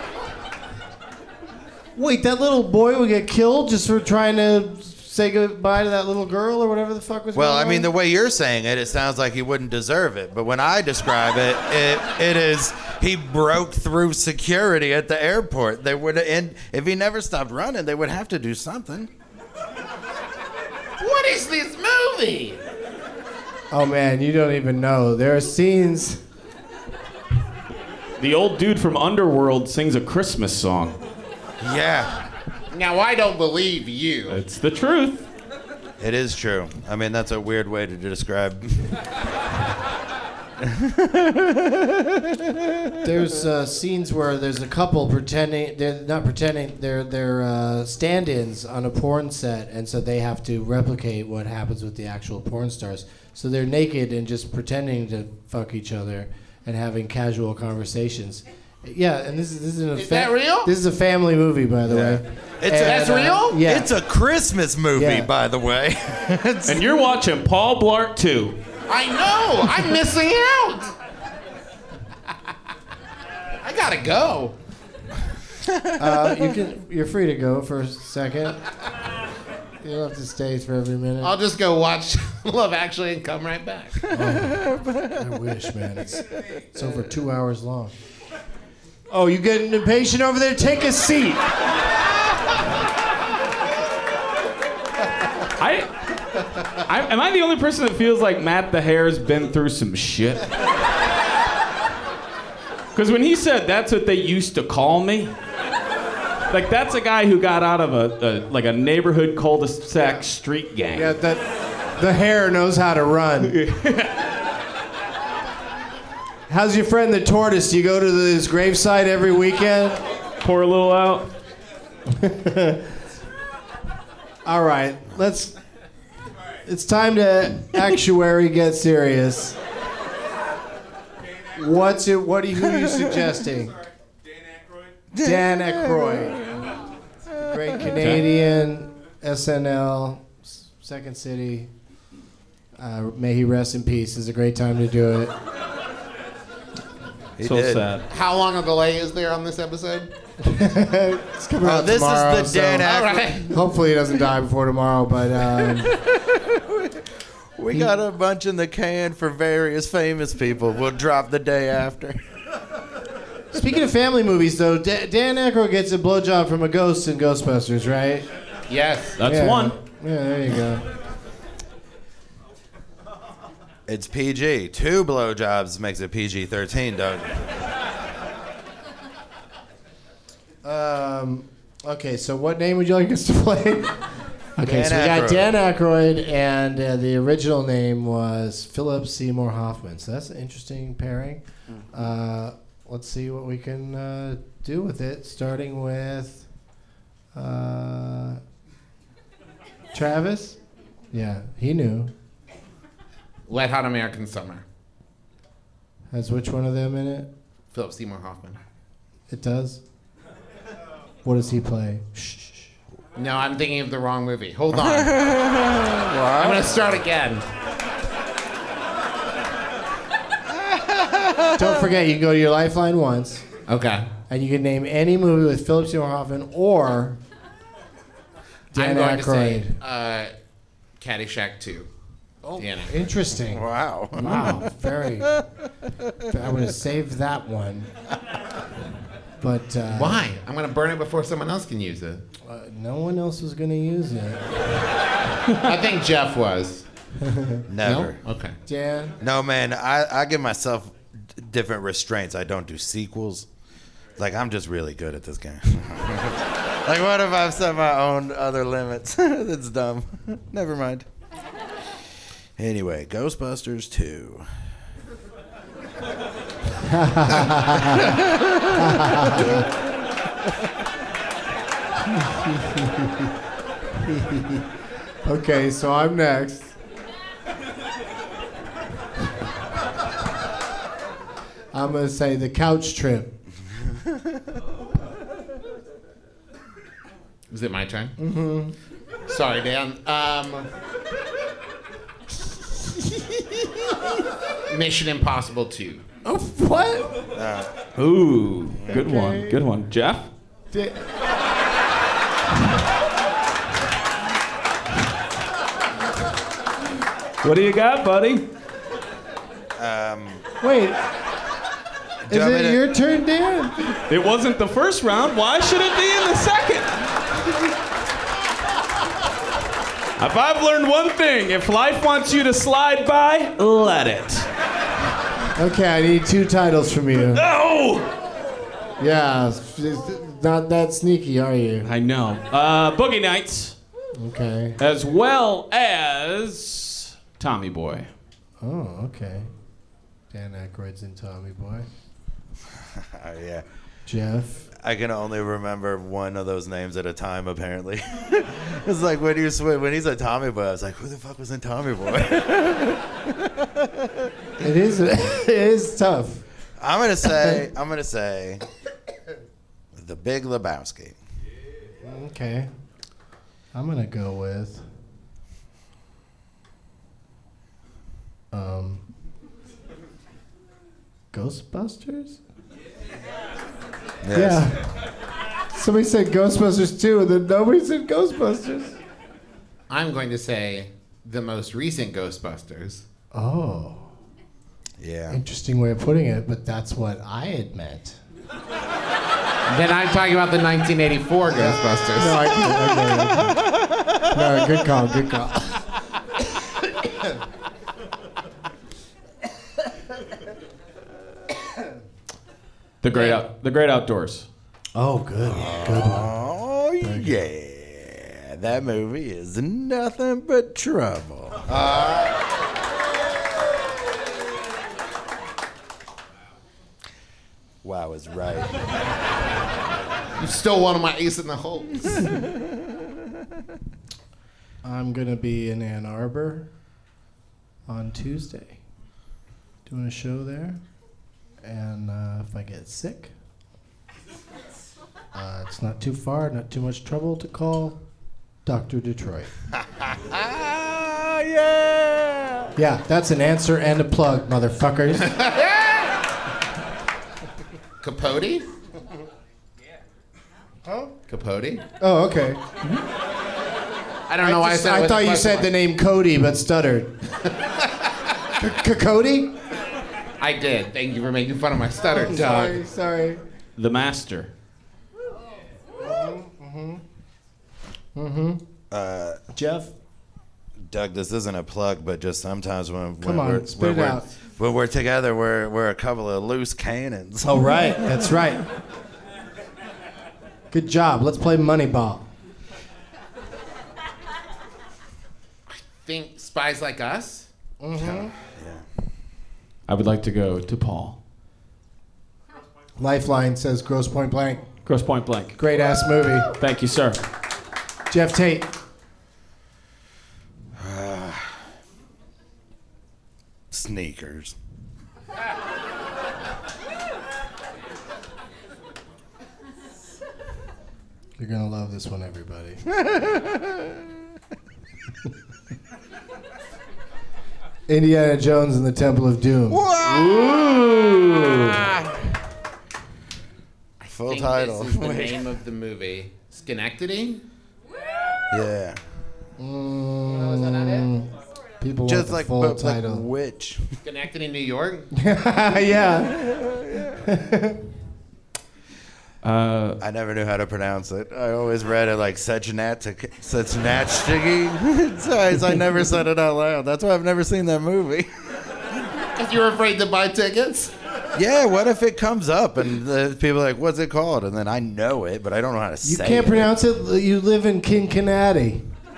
Speaker 5: Wait, that little boy would get killed just for trying to say goodbye to that little girl or whatever the fuck was
Speaker 9: Well,
Speaker 5: going
Speaker 9: I mean,
Speaker 5: on?
Speaker 9: the way you're saying it, it sounds like he wouldn't deserve it. But when I describe it, it it is he broke through security at the airport. They would, and if he never stopped running, they would have to do something.
Speaker 7: What is this movie?
Speaker 5: Oh man, you don't even know. There are scenes.
Speaker 10: The old dude from Underworld sings a Christmas song.
Speaker 9: Yeah.
Speaker 7: Now I don't believe you.
Speaker 10: It's the truth.
Speaker 9: It is true. I mean, that's a weird way to describe.
Speaker 5: There's uh, scenes where there's a couple pretending they're not pretending they're they're uh, stand-ins on a porn set, and so they have to replicate what happens with the actual porn stars. So they're naked and just pretending to fuck each other and having casual conversations. Yeah, and this is this is a
Speaker 7: Is that real?
Speaker 5: This is a family movie, by the
Speaker 9: Yeah.
Speaker 5: way.
Speaker 9: It's
Speaker 5: And,
Speaker 7: That's
Speaker 5: uh,
Speaker 7: real?
Speaker 5: Yeah.
Speaker 9: It's a Christmas movie,
Speaker 5: Yeah.
Speaker 9: by the way. It's-
Speaker 10: And you're watching Paul Blart two.
Speaker 7: I know. I'm missing out. I gotta go.
Speaker 5: Uh, you can. You're free to go for a second. You don't have to stay for every minute.
Speaker 7: I'll just go watch Love Actually and come right back.
Speaker 5: Oh, I wish, man. It's, it's over two hours long. Oh, you getting impatient over there? Take a seat.
Speaker 10: I, I am I the only person that feels like Matt the Hare's been through some shit? Because when he said that's what they used to call me, like that's a guy who got out of a, a like a neighborhood cul-de-sac street gang.
Speaker 5: Yeah, that the Hare knows how to run. How's your friend the tortoise? Do you go to his gravesite every weekend?
Speaker 10: Pour a little out.
Speaker 5: All right, let's. It's time to actuary get serious. What's it? What are you? Who are you suggesting? Dan Aykroyd, the great Canadian S N L, Second City. Uh, may he rest in peace. Is a great time to do it.
Speaker 9: He
Speaker 10: so
Speaker 9: did.
Speaker 10: sad.
Speaker 7: How long a delay is there on this episode?
Speaker 5: It's coming
Speaker 9: Oh,
Speaker 5: out
Speaker 9: this
Speaker 5: tomorrow,
Speaker 9: is the Dan
Speaker 5: so
Speaker 9: Aykroyd.
Speaker 7: Right.
Speaker 5: hopefully he doesn't die before tomorrow. But um,
Speaker 9: We got a bunch in the can for various famous people. We'll drop the day after.
Speaker 5: speaking of family movies, though, Da- Dan Aykroyd gets a blowjob from a ghost in Ghostbusters, right?
Speaker 7: Yes.
Speaker 10: That's
Speaker 5: Yeah.
Speaker 10: one.
Speaker 5: Yeah, there you go.
Speaker 9: It's P G. Two blowjobs makes it P G thirteen, don't it?
Speaker 5: Um, okay, so what name would you like us to play? Okay,
Speaker 9: Dan
Speaker 5: so we got
Speaker 9: Aykroyd.
Speaker 5: Dan Aykroyd, and uh, the original name was Philip Seymour Hoffman. So that's an interesting pairing. Uh, let's see what we can uh, do with it, starting with uh, Travis. Yeah, he knew.
Speaker 7: Wet Hot American Summer.
Speaker 5: Has which one of them in it?
Speaker 7: Philip Seymour Hoffman.
Speaker 5: It does? What does he play? Shh.
Speaker 7: No, I'm thinking of the wrong movie. Hold on. I'm going to start again.
Speaker 5: Don't forget, you can go to your Lifeline once.
Speaker 7: Okay.
Speaker 5: And you can name any movie with Philip Seymour Hoffman or Dan
Speaker 7: I'm going to say
Speaker 5: Aykroyd.
Speaker 7: uh, Caddyshack two.
Speaker 5: Oh,
Speaker 7: Dan Aykroyd.
Speaker 5: interesting.
Speaker 9: Wow.
Speaker 5: Wow, very. I would have saved that one. But uh,
Speaker 7: Why? I'm going to burn it before someone else can use it.
Speaker 5: Uh, no one else was going to use it.
Speaker 7: I think Jeff was.
Speaker 9: Never.
Speaker 7: No? Okay.
Speaker 5: Dan?
Speaker 9: No, man. I, I give myself d- different restraints. I don't do sequels. Like, I'm just really good at this game. Like, what if I've set my own other limits? That's dumb. Never mind. Anyway, Ghostbusters two.
Speaker 5: Okay, so I'm next. I'm going to say The Couch Trip.
Speaker 7: Is it my turn?
Speaker 5: Mm-hmm.
Speaker 7: Sorry, Dan. Um, Mission Impossible two.
Speaker 5: Oh, what?
Speaker 9: Uh,
Speaker 10: Ooh, good
Speaker 5: Okay.
Speaker 10: one. Good one. Jeff?
Speaker 5: Da-
Speaker 10: What do you got, buddy?
Speaker 9: Um,
Speaker 5: Wait. Is
Speaker 9: want me
Speaker 5: it
Speaker 9: to-
Speaker 5: your turn, Dan?
Speaker 10: It wasn't the first round. Why should it be in the second? If I've learned one thing, if life wants you to slide by, let it.
Speaker 5: Okay, I need two titles from you.
Speaker 10: No!
Speaker 5: Yeah, it's not that sneaky, are you?
Speaker 10: I know. Uh, Boogie Nights,
Speaker 5: Okay.
Speaker 10: as well as Tommy Boy.
Speaker 5: Oh, okay. Dan Aykroyd's in Tommy Boy.
Speaker 9: yeah.
Speaker 5: Jeff.
Speaker 9: I can only remember one of those names at a time, apparently. It's like when you sw- when he's a Tommy Boy, I was like, who the fuck was in Tommy Boy?
Speaker 5: It is. It is tough.
Speaker 9: I'm gonna say. I'm gonna say. The Big Lebowski.
Speaker 5: Okay. I'm gonna go with. Um. Ghostbusters.
Speaker 9: Yes.
Speaker 5: Yeah. Somebody said Ghostbusters two, and then nobody said Ghostbusters.
Speaker 7: I'm going to say the most recent Ghostbusters.
Speaker 5: Oh.
Speaker 9: Yeah.
Speaker 5: Interesting way of putting it, but that's what I had meant.
Speaker 7: Then I'm talking about the nineteen eighty-four Ghostbusters.
Speaker 5: No, I get it. I get it. No, good call, good call.
Speaker 10: The great out, the great outdoors.
Speaker 5: Oh, good, good one.
Speaker 9: Oh yeah, that movie is nothing but trouble. Uh, wow, I was right.
Speaker 7: You stole one of my ace in the holes.
Speaker 5: I'm gonna be in Ann Arbor on Tuesday, doing a show there, and uh, if I get sick, uh, it's not too far, not too much trouble to call Doctor Detroit.
Speaker 9: Ah, yeah.
Speaker 5: Yeah, that's an answer and a plug, motherfuckers.
Speaker 7: Capote?
Speaker 5: Huh?
Speaker 7: Capote?
Speaker 5: Oh, okay.
Speaker 7: I don't know why I
Speaker 5: just-
Speaker 7: said it
Speaker 5: I
Speaker 7: with a
Speaker 5: thought you
Speaker 7: question
Speaker 5: said
Speaker 7: mark.
Speaker 5: the name Cody, but stuttered. C- Cody?
Speaker 7: I did. Thank you for making fun of my stutter, dog.
Speaker 5: Sorry, sorry.
Speaker 10: The Master.
Speaker 5: Mm-hmm. Mm-hmm.
Speaker 9: Uh,
Speaker 5: Jeff?
Speaker 9: Doug, this isn't a plug, but just sometimes when,
Speaker 5: Come
Speaker 9: when
Speaker 5: on,
Speaker 9: we're,
Speaker 5: spit
Speaker 9: when
Speaker 5: it
Speaker 9: we're,
Speaker 5: out.
Speaker 9: when we're together, we're we're a couple of loose cannons.
Speaker 5: Oh, right. That's right. Good job. Let's play Moneyball.
Speaker 7: Think Spies Like Us?
Speaker 5: Mm-hmm.
Speaker 10: I would like to go to Paul.
Speaker 5: Lifeline says Gross Point Blank.
Speaker 10: Gross Point Blank.
Speaker 5: Great ass movie.
Speaker 10: Thank you, sir.
Speaker 5: Jeff Tate.
Speaker 9: Sneakers.
Speaker 5: You're gonna love this one, everybody. Indiana Jones and the Temple of Doom.
Speaker 10: Ooh.
Speaker 9: Full
Speaker 7: think
Speaker 9: title.
Speaker 7: This is the name of the movie. Schenectady?
Speaker 9: Yeah.
Speaker 5: Mm, people
Speaker 9: Just
Speaker 5: want the
Speaker 9: like,
Speaker 5: full
Speaker 9: but like
Speaker 5: title.
Speaker 9: which?
Speaker 7: Schenectady, New York?
Speaker 5: Yeah.
Speaker 10: Uh,
Speaker 9: I never knew how to pronounce it. I always read it like Sechenatiki. Sechenatiki. So I never said it out loud. That's why I've never seen that movie.
Speaker 7: Because you were afraid to buy tickets?
Speaker 9: Yeah, what if it comes up and the people are like, what's it called? And then I know it, but I don't know how to
Speaker 5: You
Speaker 9: say it.
Speaker 5: can't pronounce it. You live in Cincinnati.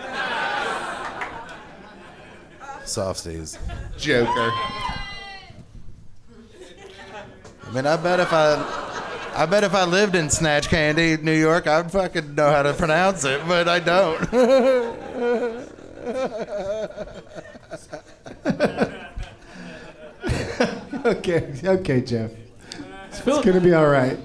Speaker 9: Softies.
Speaker 7: Joker.
Speaker 9: I mean, I bet if I... I bet if I lived in Snatch Candy, New York, I'd fucking know how to pronounce it, but I don't.
Speaker 5: Okay, okay, Jeff. It's gonna be all right.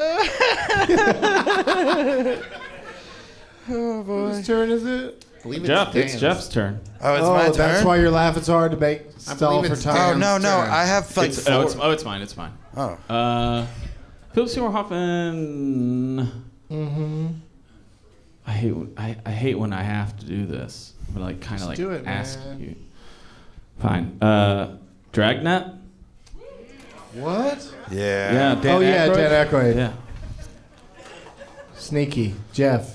Speaker 9: Oh boy.
Speaker 5: Whose turn is it?
Speaker 7: I believe
Speaker 10: Jeff,
Speaker 7: Dan's.
Speaker 10: it's Jeff's turn.
Speaker 9: Oh, it's
Speaker 5: oh,
Speaker 9: my turn?
Speaker 5: that's why you're laughing so hard to make
Speaker 7: I
Speaker 5: stall
Speaker 7: believe
Speaker 5: for
Speaker 7: it's
Speaker 5: time.
Speaker 9: Oh, no,
Speaker 7: Dan's
Speaker 9: no.
Speaker 7: turn.
Speaker 9: I have like
Speaker 10: It's,
Speaker 9: four.
Speaker 10: oh, it's, oh, it's mine. It's mine.
Speaker 9: Oh.
Speaker 10: Uh, Philip Seymour Hoffman.
Speaker 5: Mm-hmm.
Speaker 10: I hate. when- I, I hate when I have to do this. But like, kind of like
Speaker 5: do it,
Speaker 10: ask
Speaker 5: man.
Speaker 10: you. Fine. Uh, Dragnet.
Speaker 5: What?
Speaker 9: Yeah.
Speaker 10: Yeah. Dan
Speaker 5: oh yeah,
Speaker 10: Aykroyd?
Speaker 5: Dan Aykroyd.
Speaker 10: Yeah.
Speaker 5: Sneaky. Jeff.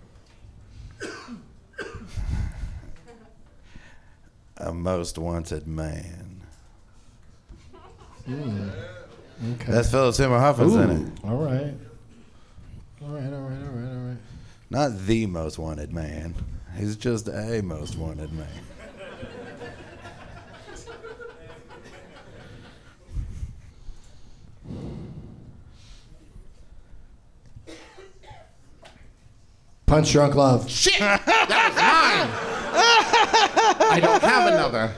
Speaker 9: A most wanted man.
Speaker 5: Mm. Okay.
Speaker 9: That's Philip Seymour Hoffman's in it.
Speaker 5: All right. All right, all right, all right, all right.
Speaker 9: Not the most wanted man. He's just a most wanted man.
Speaker 5: Punch Drunk Love.
Speaker 7: Shit! That was mine! I don't have another.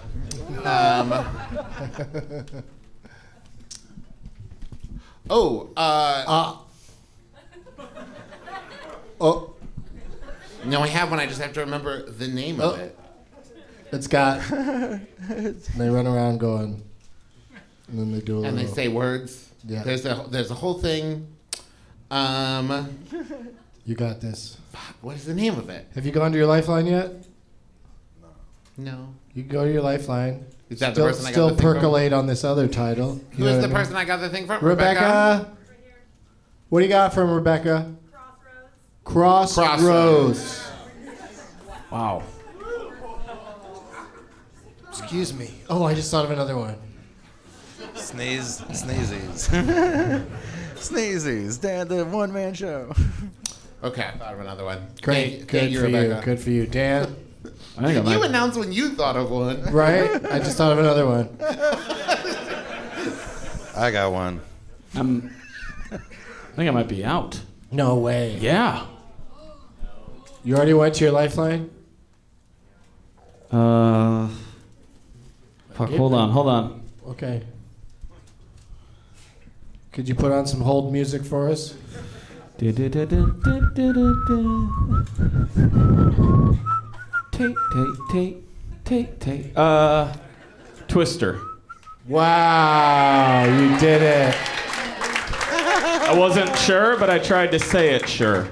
Speaker 7: Um, oh, uh...
Speaker 5: Uh, oh,
Speaker 7: No, I have one. I just have to remember the name of
Speaker 5: Oh.
Speaker 7: it.
Speaker 5: it's got. They run around going, and then they do a
Speaker 7: And they
Speaker 5: little-
Speaker 7: say words.
Speaker 5: Yeah.
Speaker 7: There's a, there's a whole thing. Um...
Speaker 5: You got this.
Speaker 7: What is the name of it?
Speaker 5: Have you gone to your Lifeline yet?
Speaker 7: No.
Speaker 5: You go to your Lifeline.
Speaker 7: Is that the
Speaker 5: still,
Speaker 7: person I got
Speaker 5: still
Speaker 7: the thing from?
Speaker 5: percolate on this other title. You
Speaker 7: Who
Speaker 5: know
Speaker 7: is
Speaker 5: what
Speaker 7: the
Speaker 5: I mean?
Speaker 7: person I got the thing from?
Speaker 5: Rebecca. What do you got from Rebecca? Crossroads. Crossroads.
Speaker 10: Wow.
Speaker 5: Excuse me. Oh, I just thought of another one.
Speaker 9: Sneeze, sneezies. Sneezies. Dad, the one man show.
Speaker 7: Okay, I thought of another one.
Speaker 5: Great.
Speaker 7: Thank-
Speaker 5: Good
Speaker 7: thank you,
Speaker 5: for you.
Speaker 7: Rebecca.
Speaker 5: Good for you. Dan?
Speaker 10: I think I
Speaker 7: You
Speaker 10: might.
Speaker 7: announced when you thought of one.
Speaker 5: Right? I just thought of another one.
Speaker 9: I got one.
Speaker 10: I'm, I think I might be out.
Speaker 5: No way.
Speaker 10: Yeah.
Speaker 5: You already went to your Lifeline?
Speaker 10: Uh. Fuck. Hold on. Hold on.
Speaker 5: Okay. Could you put on some hold music for us?
Speaker 10: Take, take, take, take, take. Uh, Twister.
Speaker 5: Wow, you did it.
Speaker 10: I wasn't sure, but I tried to say it sure.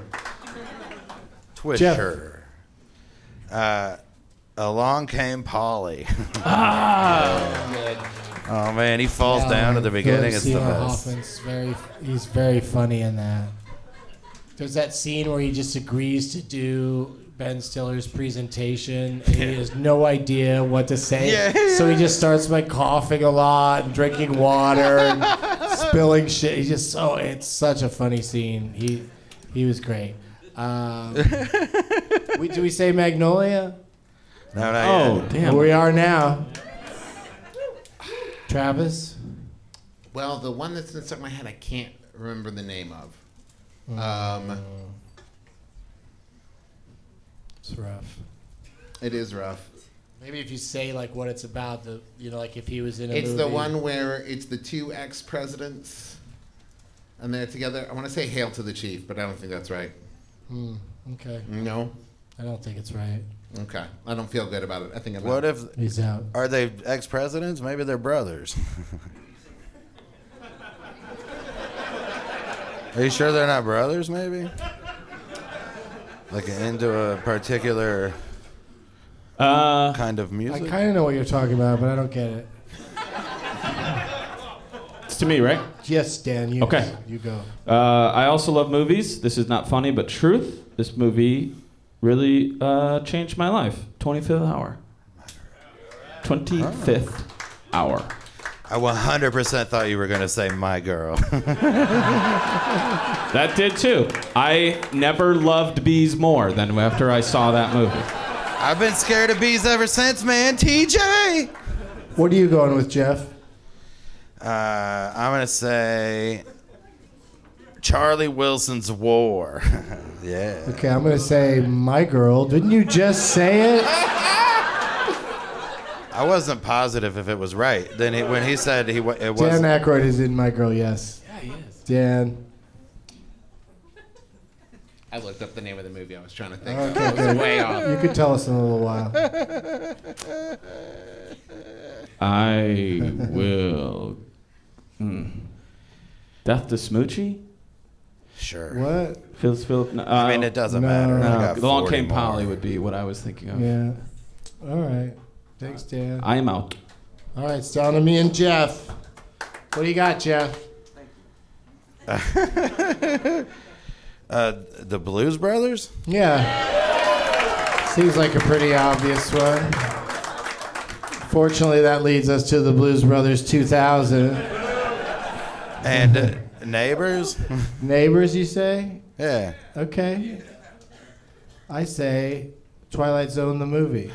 Speaker 9: Twister. Uh, along came Polly.
Speaker 10: Ah.
Speaker 9: Oh man, he falls
Speaker 5: Yeah,
Speaker 9: down at the beginning.
Speaker 5: Philip
Speaker 9: It's the
Speaker 5: Seymour
Speaker 9: best.
Speaker 5: Hoffman's very, he's very funny in that. There's that scene where he just agrees to do Ben Stiller's presentation, and he has no idea what to say.
Speaker 9: Yeah.
Speaker 5: So he just starts by coughing a lot and drinking water and spilling shit. He's just so it's such a funny scene. He he was great. Um, we, do we say Magnolia?
Speaker 9: No, not
Speaker 10: Oh,
Speaker 9: yet.
Speaker 10: damn.
Speaker 5: Where we are now. Travis?
Speaker 7: Well, the one that's in the top of my head, I can't remember the name of. Um,
Speaker 5: It's rough.
Speaker 7: it is rough.
Speaker 5: Maybe if you say like what it's about, the you know, like if he was in a
Speaker 7: It's
Speaker 5: movie.
Speaker 7: the one where it's the two ex-presidents, and they're together. I want to say "Hail to the Chief," but I don't think that's right.
Speaker 5: Hmm, okay.
Speaker 7: No.
Speaker 5: I don't think it's right.
Speaker 7: Okay. I don't feel good about it. I think I'm
Speaker 9: What
Speaker 7: out.
Speaker 9: if
Speaker 5: He's out.
Speaker 9: are they ex-presidents? Maybe they're brothers. Are you sure they're not brothers? Maybe. Like into a particular
Speaker 10: Uh,
Speaker 9: kind of
Speaker 5: I
Speaker 9: music.
Speaker 5: kind of know what you're talking about, but I don't get it.
Speaker 10: it's to me, right?
Speaker 5: Yes, Dan. You,
Speaker 10: Okay.
Speaker 5: You go.
Speaker 10: Uh, I also love movies. This is not funny, but truth. This movie really uh, changed my life. twenty-fifth Hour. twenty-fifth Hour.
Speaker 9: I one hundred percent thought you were going to say My Girl.
Speaker 10: That did too. I never loved bees more than after I saw that movie.
Speaker 9: I've been scared of bees ever since, man. T J!
Speaker 5: What are you going with, Jeff?
Speaker 9: Uh, I'm going to say Charlie Wilson's War. Yeah.
Speaker 5: Okay, I'm gonna say My Girl. Didn't you just say it?
Speaker 9: I wasn't positive if it was right. Then he, when he said he wa- it
Speaker 5: Dan
Speaker 9: was
Speaker 5: Aykroyd is in My Girl. Yes.
Speaker 10: Yeah, he is.
Speaker 5: Dan.
Speaker 7: I looked up the name of the movie. I was trying to think.
Speaker 5: Okay,
Speaker 7: I was
Speaker 5: good.
Speaker 7: way off.
Speaker 5: You could tell us in a little while.
Speaker 10: I will. Hmm. Death to Smoochie?
Speaker 9: Sure.
Speaker 5: What?
Speaker 10: Phyllis Philip. No,
Speaker 9: I mean,
Speaker 10: uh,
Speaker 9: it doesn't
Speaker 5: No.
Speaker 9: matter. I
Speaker 10: no,
Speaker 9: got
Speaker 10: Along
Speaker 9: forty
Speaker 10: Came
Speaker 9: more.
Speaker 10: Polly would be what I was thinking of.
Speaker 5: Yeah. All right. Thanks, Dan.
Speaker 10: I am out.
Speaker 5: All right, it's down to me and Jeff. What do you got, Jeff?
Speaker 9: Uh, the Blues Brothers?
Speaker 5: Yeah. Seems like a pretty obvious one. Fortunately, that leads us to the Blues Brothers two thousand.
Speaker 9: And uh, Neighbors?
Speaker 5: Neighbors, you say?
Speaker 9: Yeah.
Speaker 5: Okay. I say Twilight Zone the movie.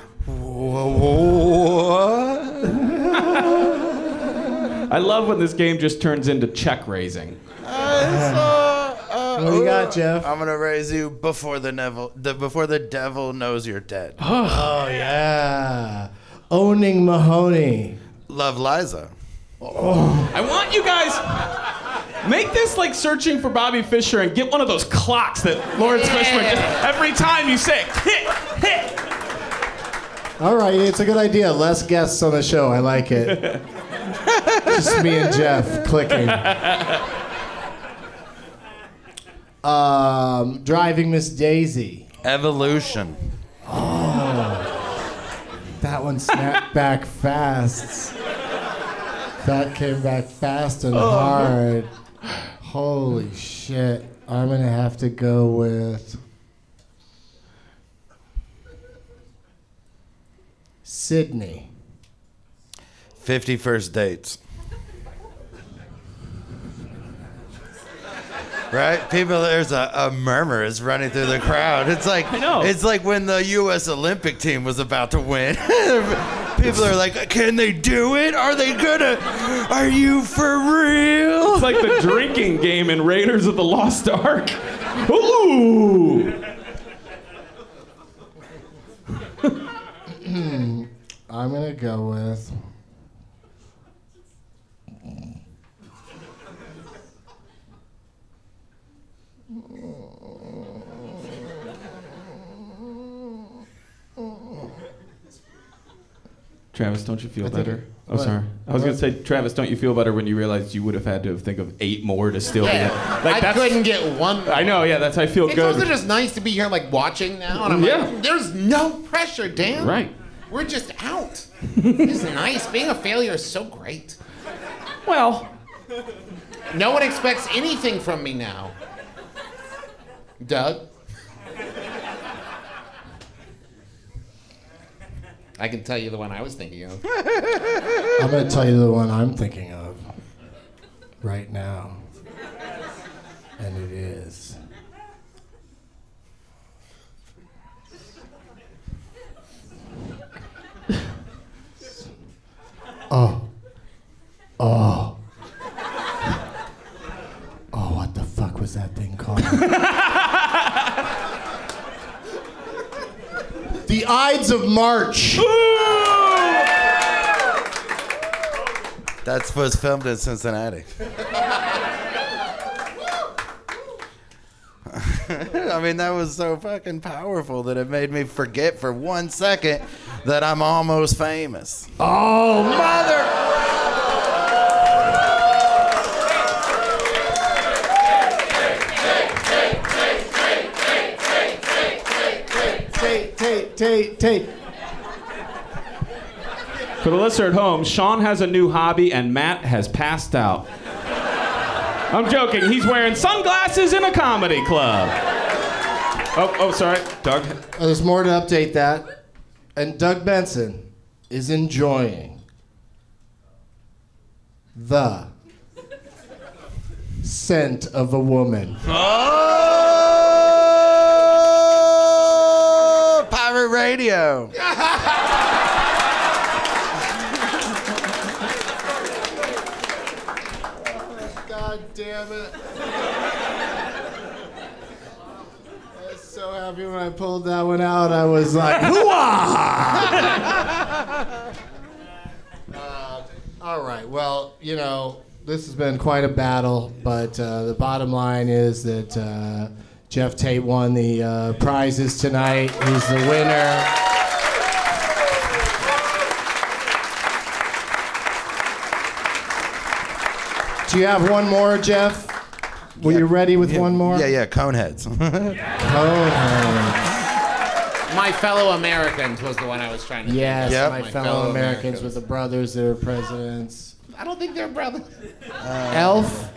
Speaker 10: I love when this game just turns into check raising.
Speaker 5: What do you got, Jeff?
Speaker 9: I'm gonna raise you before the devil. The, before the devil knows you're dead.
Speaker 5: Oh yeah, owning Mahoney.
Speaker 9: Love Liza.
Speaker 10: I want you guys make this like searching for Bobby Fischer and get one of those clocks that Lawrence Fishburne just every time you say hit hit.
Speaker 5: All right, it's a good idea. Less guests on the show. I like it. Just me and Jeff clicking. Um, Driving Miss Daisy.
Speaker 9: Evolution.
Speaker 5: Oh, That one snapped back fast. That came back fast and
Speaker 10: Oh.
Speaker 5: hard. Holy shit. I'm gonna have to go with Sydney.
Speaker 9: fifty First Dates. Right? People, there's a, a murmur is running through the crowd. It's like
Speaker 10: I know.
Speaker 9: It's like when the U S Olympic team was about to win. People are like, can they do it? Are they gonna? Are you for real?
Speaker 10: It's like the drinking game in Raiders of the Lost Ark. Ooh!
Speaker 5: I'm gonna go with
Speaker 10: Travis, don't you feel
Speaker 5: I think
Speaker 10: better?
Speaker 5: it-
Speaker 10: Oh,
Speaker 5: what?
Speaker 10: sorry. I was
Speaker 5: What?
Speaker 10: gonna say, Travis, don't you feel better when you realized you would have had to think of eight more to still
Speaker 7: Yeah,
Speaker 10: be? Like
Speaker 7: I
Speaker 10: that's,
Speaker 7: couldn't get one.
Speaker 10: I know. Yeah, that's how I feel
Speaker 7: It's
Speaker 10: good.
Speaker 7: also just nice to be here, like watching now, and I'm
Speaker 10: Yeah.
Speaker 7: like, there's no pressure, Dan.
Speaker 10: Right.
Speaker 7: We're just out. It's nice. Being a failure is so great.
Speaker 10: Well,
Speaker 7: no one expects anything from me now. Doug? I can tell you the one I was thinking of.
Speaker 5: I'm gonna tell you the one I'm thinking of right now. And it is Oh. Oh. Oh, what the fuck was that thing called? The Ides of March.
Speaker 9: That was filmed in Cincinnati. I mean, that was so fucking powerful that it made me forget for one second that I'm almost famous.
Speaker 5: Oh, mother! Tate, Tate, Tate, Tate.
Speaker 10: for the listener at home, Sean has a new hobby and Matt has passed out. I'm joking. He's wearing sunglasses in a comedy club. Oh, oh, sorry, Doug.
Speaker 5: Oh, there's more to update that. And Doug Benson is enjoying the scent of a woman.
Speaker 9: Oh, pirate radio.
Speaker 5: God damn it. I was so happy when I pulled that one out. I was like, hoo-ah! uh, all right, well, you know, this has been quite a battle, but uh, the bottom line is that uh, Jeff Tate won the uh, prizes tonight. He's the winner. Do you have one more, Jeff? Were you ready with
Speaker 9: Yeah,
Speaker 5: one more?
Speaker 9: Yeah, yeah, Coneheads.
Speaker 5: Coneheads.
Speaker 7: My Fellow Americans was the one I was trying to
Speaker 5: Yes,
Speaker 7: think of.
Speaker 5: my, fellow, Americans with the brothers that are presidents.
Speaker 7: I don't think they're brothers.
Speaker 5: Uh, Elf?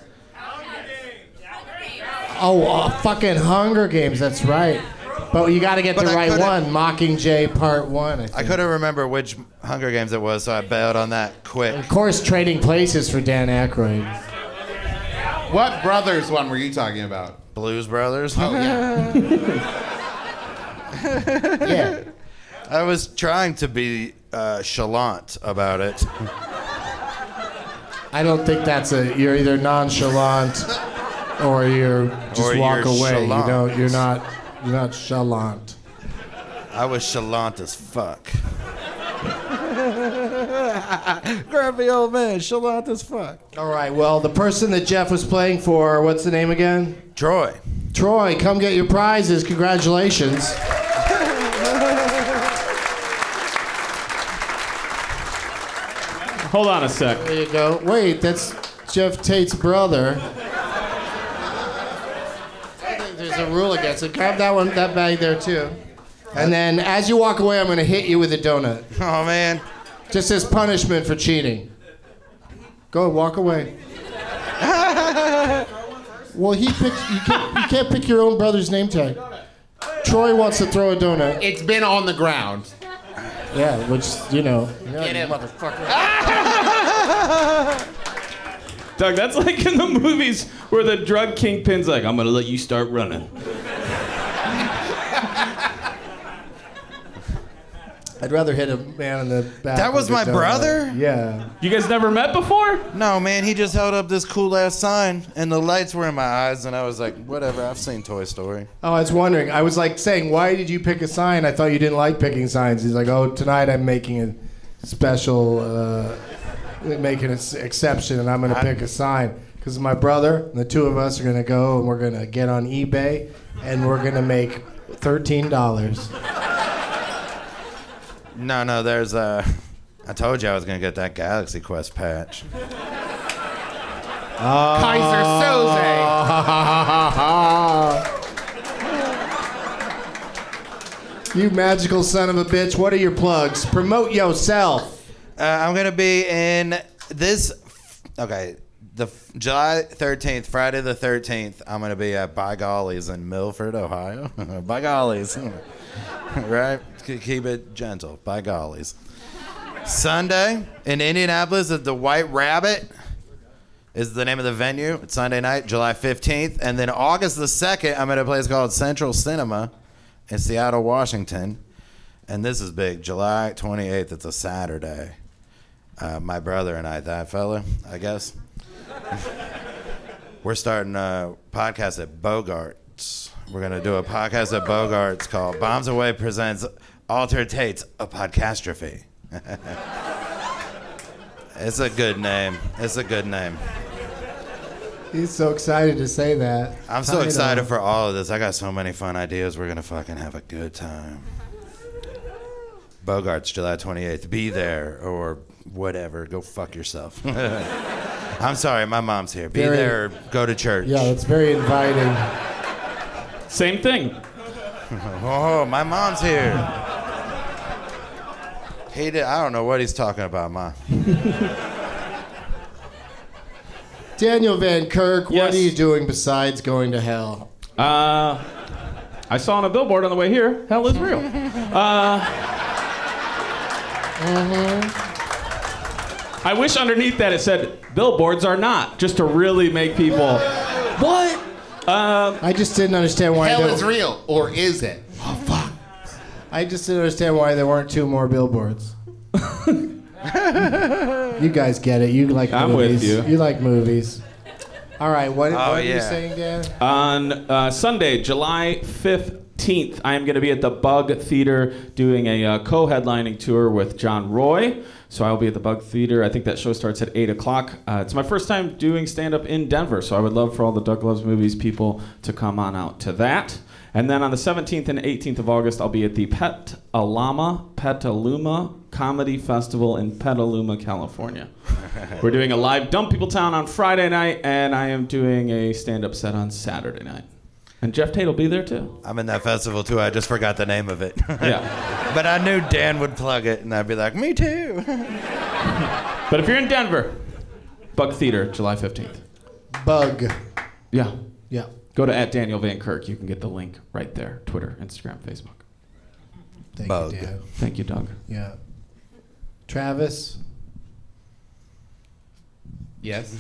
Speaker 5: Oh, uh, fucking Hunger Games, that's right. But you got to get
Speaker 9: But
Speaker 5: the
Speaker 9: I
Speaker 5: right
Speaker 9: couldn't-
Speaker 5: one. Mockingjay Part One. I,
Speaker 9: I
Speaker 5: think.
Speaker 9: couldn't remember which Hunger Games it was, so I bailed on that quick.
Speaker 5: Of course, Trading Places for Dan Aykroyd.
Speaker 7: What brothers one were you talking about?
Speaker 9: Blues Brothers.
Speaker 7: Oh, yeah.
Speaker 5: Yeah.
Speaker 9: I was trying to be uh, chalant about it.
Speaker 5: I don't think that's a. You're either nonchalant or you're just
Speaker 9: Or
Speaker 5: walk
Speaker 9: you're
Speaker 5: away.
Speaker 9: chalant.
Speaker 5: You don't. You're not. You're not chalant.
Speaker 9: I was chalant as fuck. Grumpy old man, chalant as fuck.
Speaker 5: All right. Well, the person that Jeff was playing for, what's the name again?
Speaker 9: Troy.
Speaker 5: Troy, come get your prizes. Congratulations.
Speaker 10: Hold on a sec.
Speaker 5: There you go. Wait, that's Jeff Tate's brother. I think there's a rule against it. Grab that one, that bag there too. And then as you walk away, I'm going to hit you with a donut.
Speaker 9: Oh, man.
Speaker 5: Just as punishment for cheating. Go, walk away. Well, he picked. You can't, you can't pick your own brother's name tag. Troy wants to throw a donut.
Speaker 7: It's been on the ground.
Speaker 5: Yeah, which, you know.
Speaker 7: Get him.
Speaker 5: Motherfucker.
Speaker 10: Doug, that's like in the movies where the drug kingpin's like, I'm going to let you start running.
Speaker 5: I'd rather hit a man in the back.
Speaker 9: That was
Speaker 5: with a
Speaker 9: my
Speaker 5: donut.
Speaker 9: brother?
Speaker 5: Yeah.
Speaker 10: You guys never met before?
Speaker 9: No, man, he just held up this cool-ass sign, and the lights were in my eyes, and I was like, whatever, I've seen Toy Story.
Speaker 5: Oh, I was wondering. I was like saying, why did you pick a sign? I thought you didn't like picking signs. He's like, oh, tonight I'm making a special, uh, making an ex- exception, and I'm going to pick a sign. Because my brother and the two of us are going to go, and we're going to get on eBay, and we're going to make thirteen dollars.
Speaker 9: No, no, there's uh I told you I was gonna get that Galaxy Quest patch.
Speaker 5: Oh.
Speaker 7: Kaiser
Speaker 5: Soze. You magical son of a bitch. What are your plugs? Promote yourself.
Speaker 9: Uh, I'm gonna be in this. Okay, the July thirteenth, Friday the thirteenth. I'm gonna be at By Gollies in Milford, Ohio. By Gollies, right? Keep it gentle. By Gollies. Sunday in Indianapolis at the White Rabbit is the name of the venue. It's Sunday night, July fifteenth, and then August the second, I'm at a place called Central Cinema in Seattle, Washington, and this is big. July twenty-eighth. It's a Saturday. Uh, my brother and I, that fella, I guess. We're starting a podcast at Bogart's. We're going to do a podcast at Bogart's called Bombs Away Presents Altered Tates, a Podcastrophe. It's a good name. It's a good name.
Speaker 5: He's so excited to say that.
Speaker 9: I'm so
Speaker 5: I
Speaker 9: excited
Speaker 5: know.
Speaker 9: for all of this. I got so many fun ideas. We're going to fucking have a good time. Bogart's, July twenty-eighth. Be there or whatever. Go fuck yourself. I'm sorry, my mom's here. Be
Speaker 5: Very-
Speaker 9: there or go to church.
Speaker 5: Yeah, that's very inviting.
Speaker 10: Same thing.
Speaker 9: Oh, my mom's here. He did, I don't know what he's talking about, Ma.
Speaker 5: Daniel Van Kirk,
Speaker 10: Yes.
Speaker 5: what are you doing besides going to hell?
Speaker 10: Uh, I saw on a billboard on the way here, hell is real. Uh, I wish underneath that it said, billboards are not, just to really make people, what? Uh,
Speaker 5: I just didn't understand why
Speaker 7: Hell
Speaker 5: there,
Speaker 7: is real, or is it?
Speaker 5: I just didn't understand why there weren't two more billboards. You guys get it. You like
Speaker 10: I'm with
Speaker 5: movies.
Speaker 10: you.
Speaker 5: You like movies. All right, what,
Speaker 9: Oh,
Speaker 5: what are you
Speaker 9: yeah.
Speaker 5: saying, Dan?
Speaker 10: On uh, Sunday, July fifteenth, I am going to be at the Bug Theater doing a uh, co-headlining tour with John Roy. So I'll be at the Bug Theater. I think that show starts at eight o'clock. Uh, it's my first time doing stand-up in Denver, so I would love for all the Doug Loves Movies people to come on out to that. And then on the seventeenth and eighteenth of August, I'll be at the Petaluma, Petaluma Comedy Festival in Petaluma, California. We're doing a live Dumb People Town on Friday night, and I am doing a stand-up set on Saturday night. And Jeff Tate will be there, too.
Speaker 9: I'm in that festival, too. I just forgot the name of it.
Speaker 10: Yeah.
Speaker 9: But I knew Dan would plug it, and I'd be like, me too.
Speaker 10: But if you're in Denver, Bug Theater, July fifteenth.
Speaker 5: Bug.
Speaker 10: Yeah.
Speaker 5: Yeah.
Speaker 10: Go to at Daniel Van Kirk. You can get the link right there. Twitter, Instagram, Facebook.
Speaker 5: Thank
Speaker 9: Bug.
Speaker 5: you, Dan.
Speaker 10: Thank you, Doug.
Speaker 5: Yeah. Travis?
Speaker 7: Yes.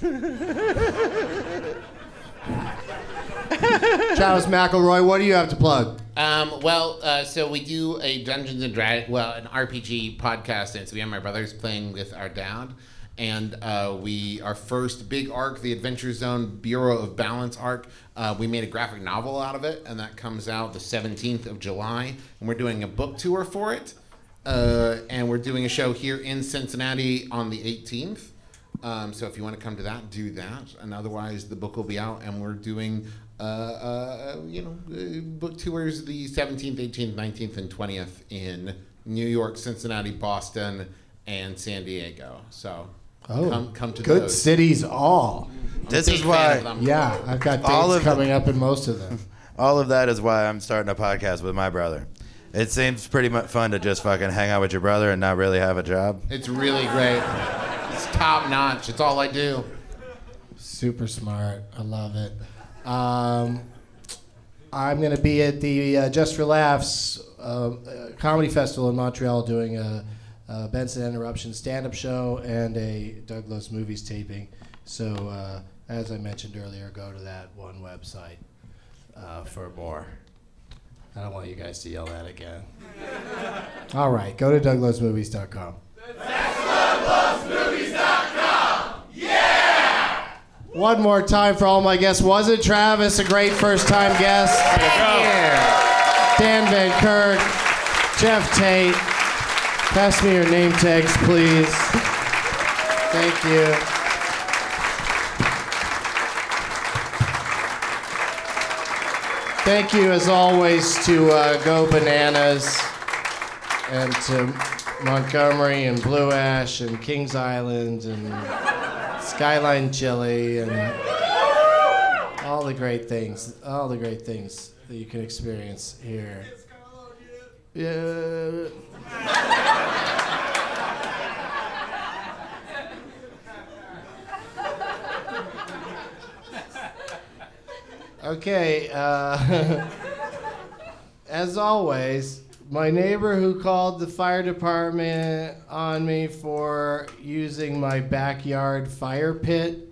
Speaker 5: Travis McElroy, what do you have to plug?
Speaker 7: Um, well, uh, so we do a Dungeons and Dragons, well, an R P G podcast, and it's me and my brothers playing with our dad. And uh, we, our first big arc, the Adventure Zone Bureau of Balance arc, uh, we made a graphic novel out of it, and that comes out the seventeenth of July. And we're doing a book tour for it. Uh, and we're doing a show here in Cincinnati on the eighteenth. Um, so if you want to come to that, do that. And otherwise, the book will be out, and we're doing, uh, uh, you know, uh, book tours the seventeenth, eighteenth, nineteenth, and twentieth in New York, Cincinnati, Boston, and San Diego. So
Speaker 5: Oh,
Speaker 7: come, come to
Speaker 5: good
Speaker 7: those.
Speaker 5: cities all.
Speaker 7: I'm a
Speaker 9: This
Speaker 7: big
Speaker 9: is
Speaker 7: fan
Speaker 9: why-
Speaker 7: of them.
Speaker 5: Yeah, I've got
Speaker 9: All
Speaker 5: dates
Speaker 9: of the-
Speaker 5: coming up in most of them.
Speaker 9: All of that is why I'm starting a podcast with my brother. It seems pretty much fun to just fucking hang out with your brother and not really have a job.
Speaker 7: It's really great. It's top notch. It's all I do.
Speaker 5: Super smart. I love it. Um, I'm going to be at the uh, Just for Laughs uh, Comedy Festival in Montreal doing a, a Benson Interruption stand-up show and a Douglas Movies taping. So, uh, as I mentioned earlier, go to that one website uh, for more. I don't want you guys to yell that again. All right, go to doug loves movies dot com.
Speaker 6: Doug Loves Movies dot com! Yeah!
Speaker 5: One more time for all my guests. Wasn't Travis a great first-time guest? Yeah. Dan Van Kirk, Jeff Tate. Pass me your name tags, please. Thank you. Thank you, as always, to uh, Go Bananas and to Montgomery and Blue Ash and Kings Island and Skyline Chili and all the great things, all the great things that you can experience here. Yeah. Okay, uh, as always, my neighbor who called the fire department on me for using my backyard fire pit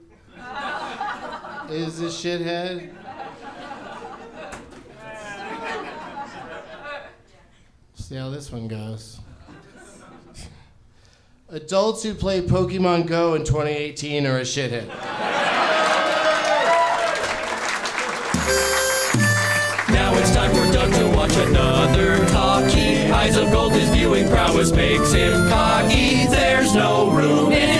Speaker 5: is a shithead. See how this one goes. Adults who play Pokemon Go in twenty eighteen are a shithead.
Speaker 4: Now it's time for Doug to watch another talkie. Eyes of gold, his viewing prowess makes him cocky. There's no room in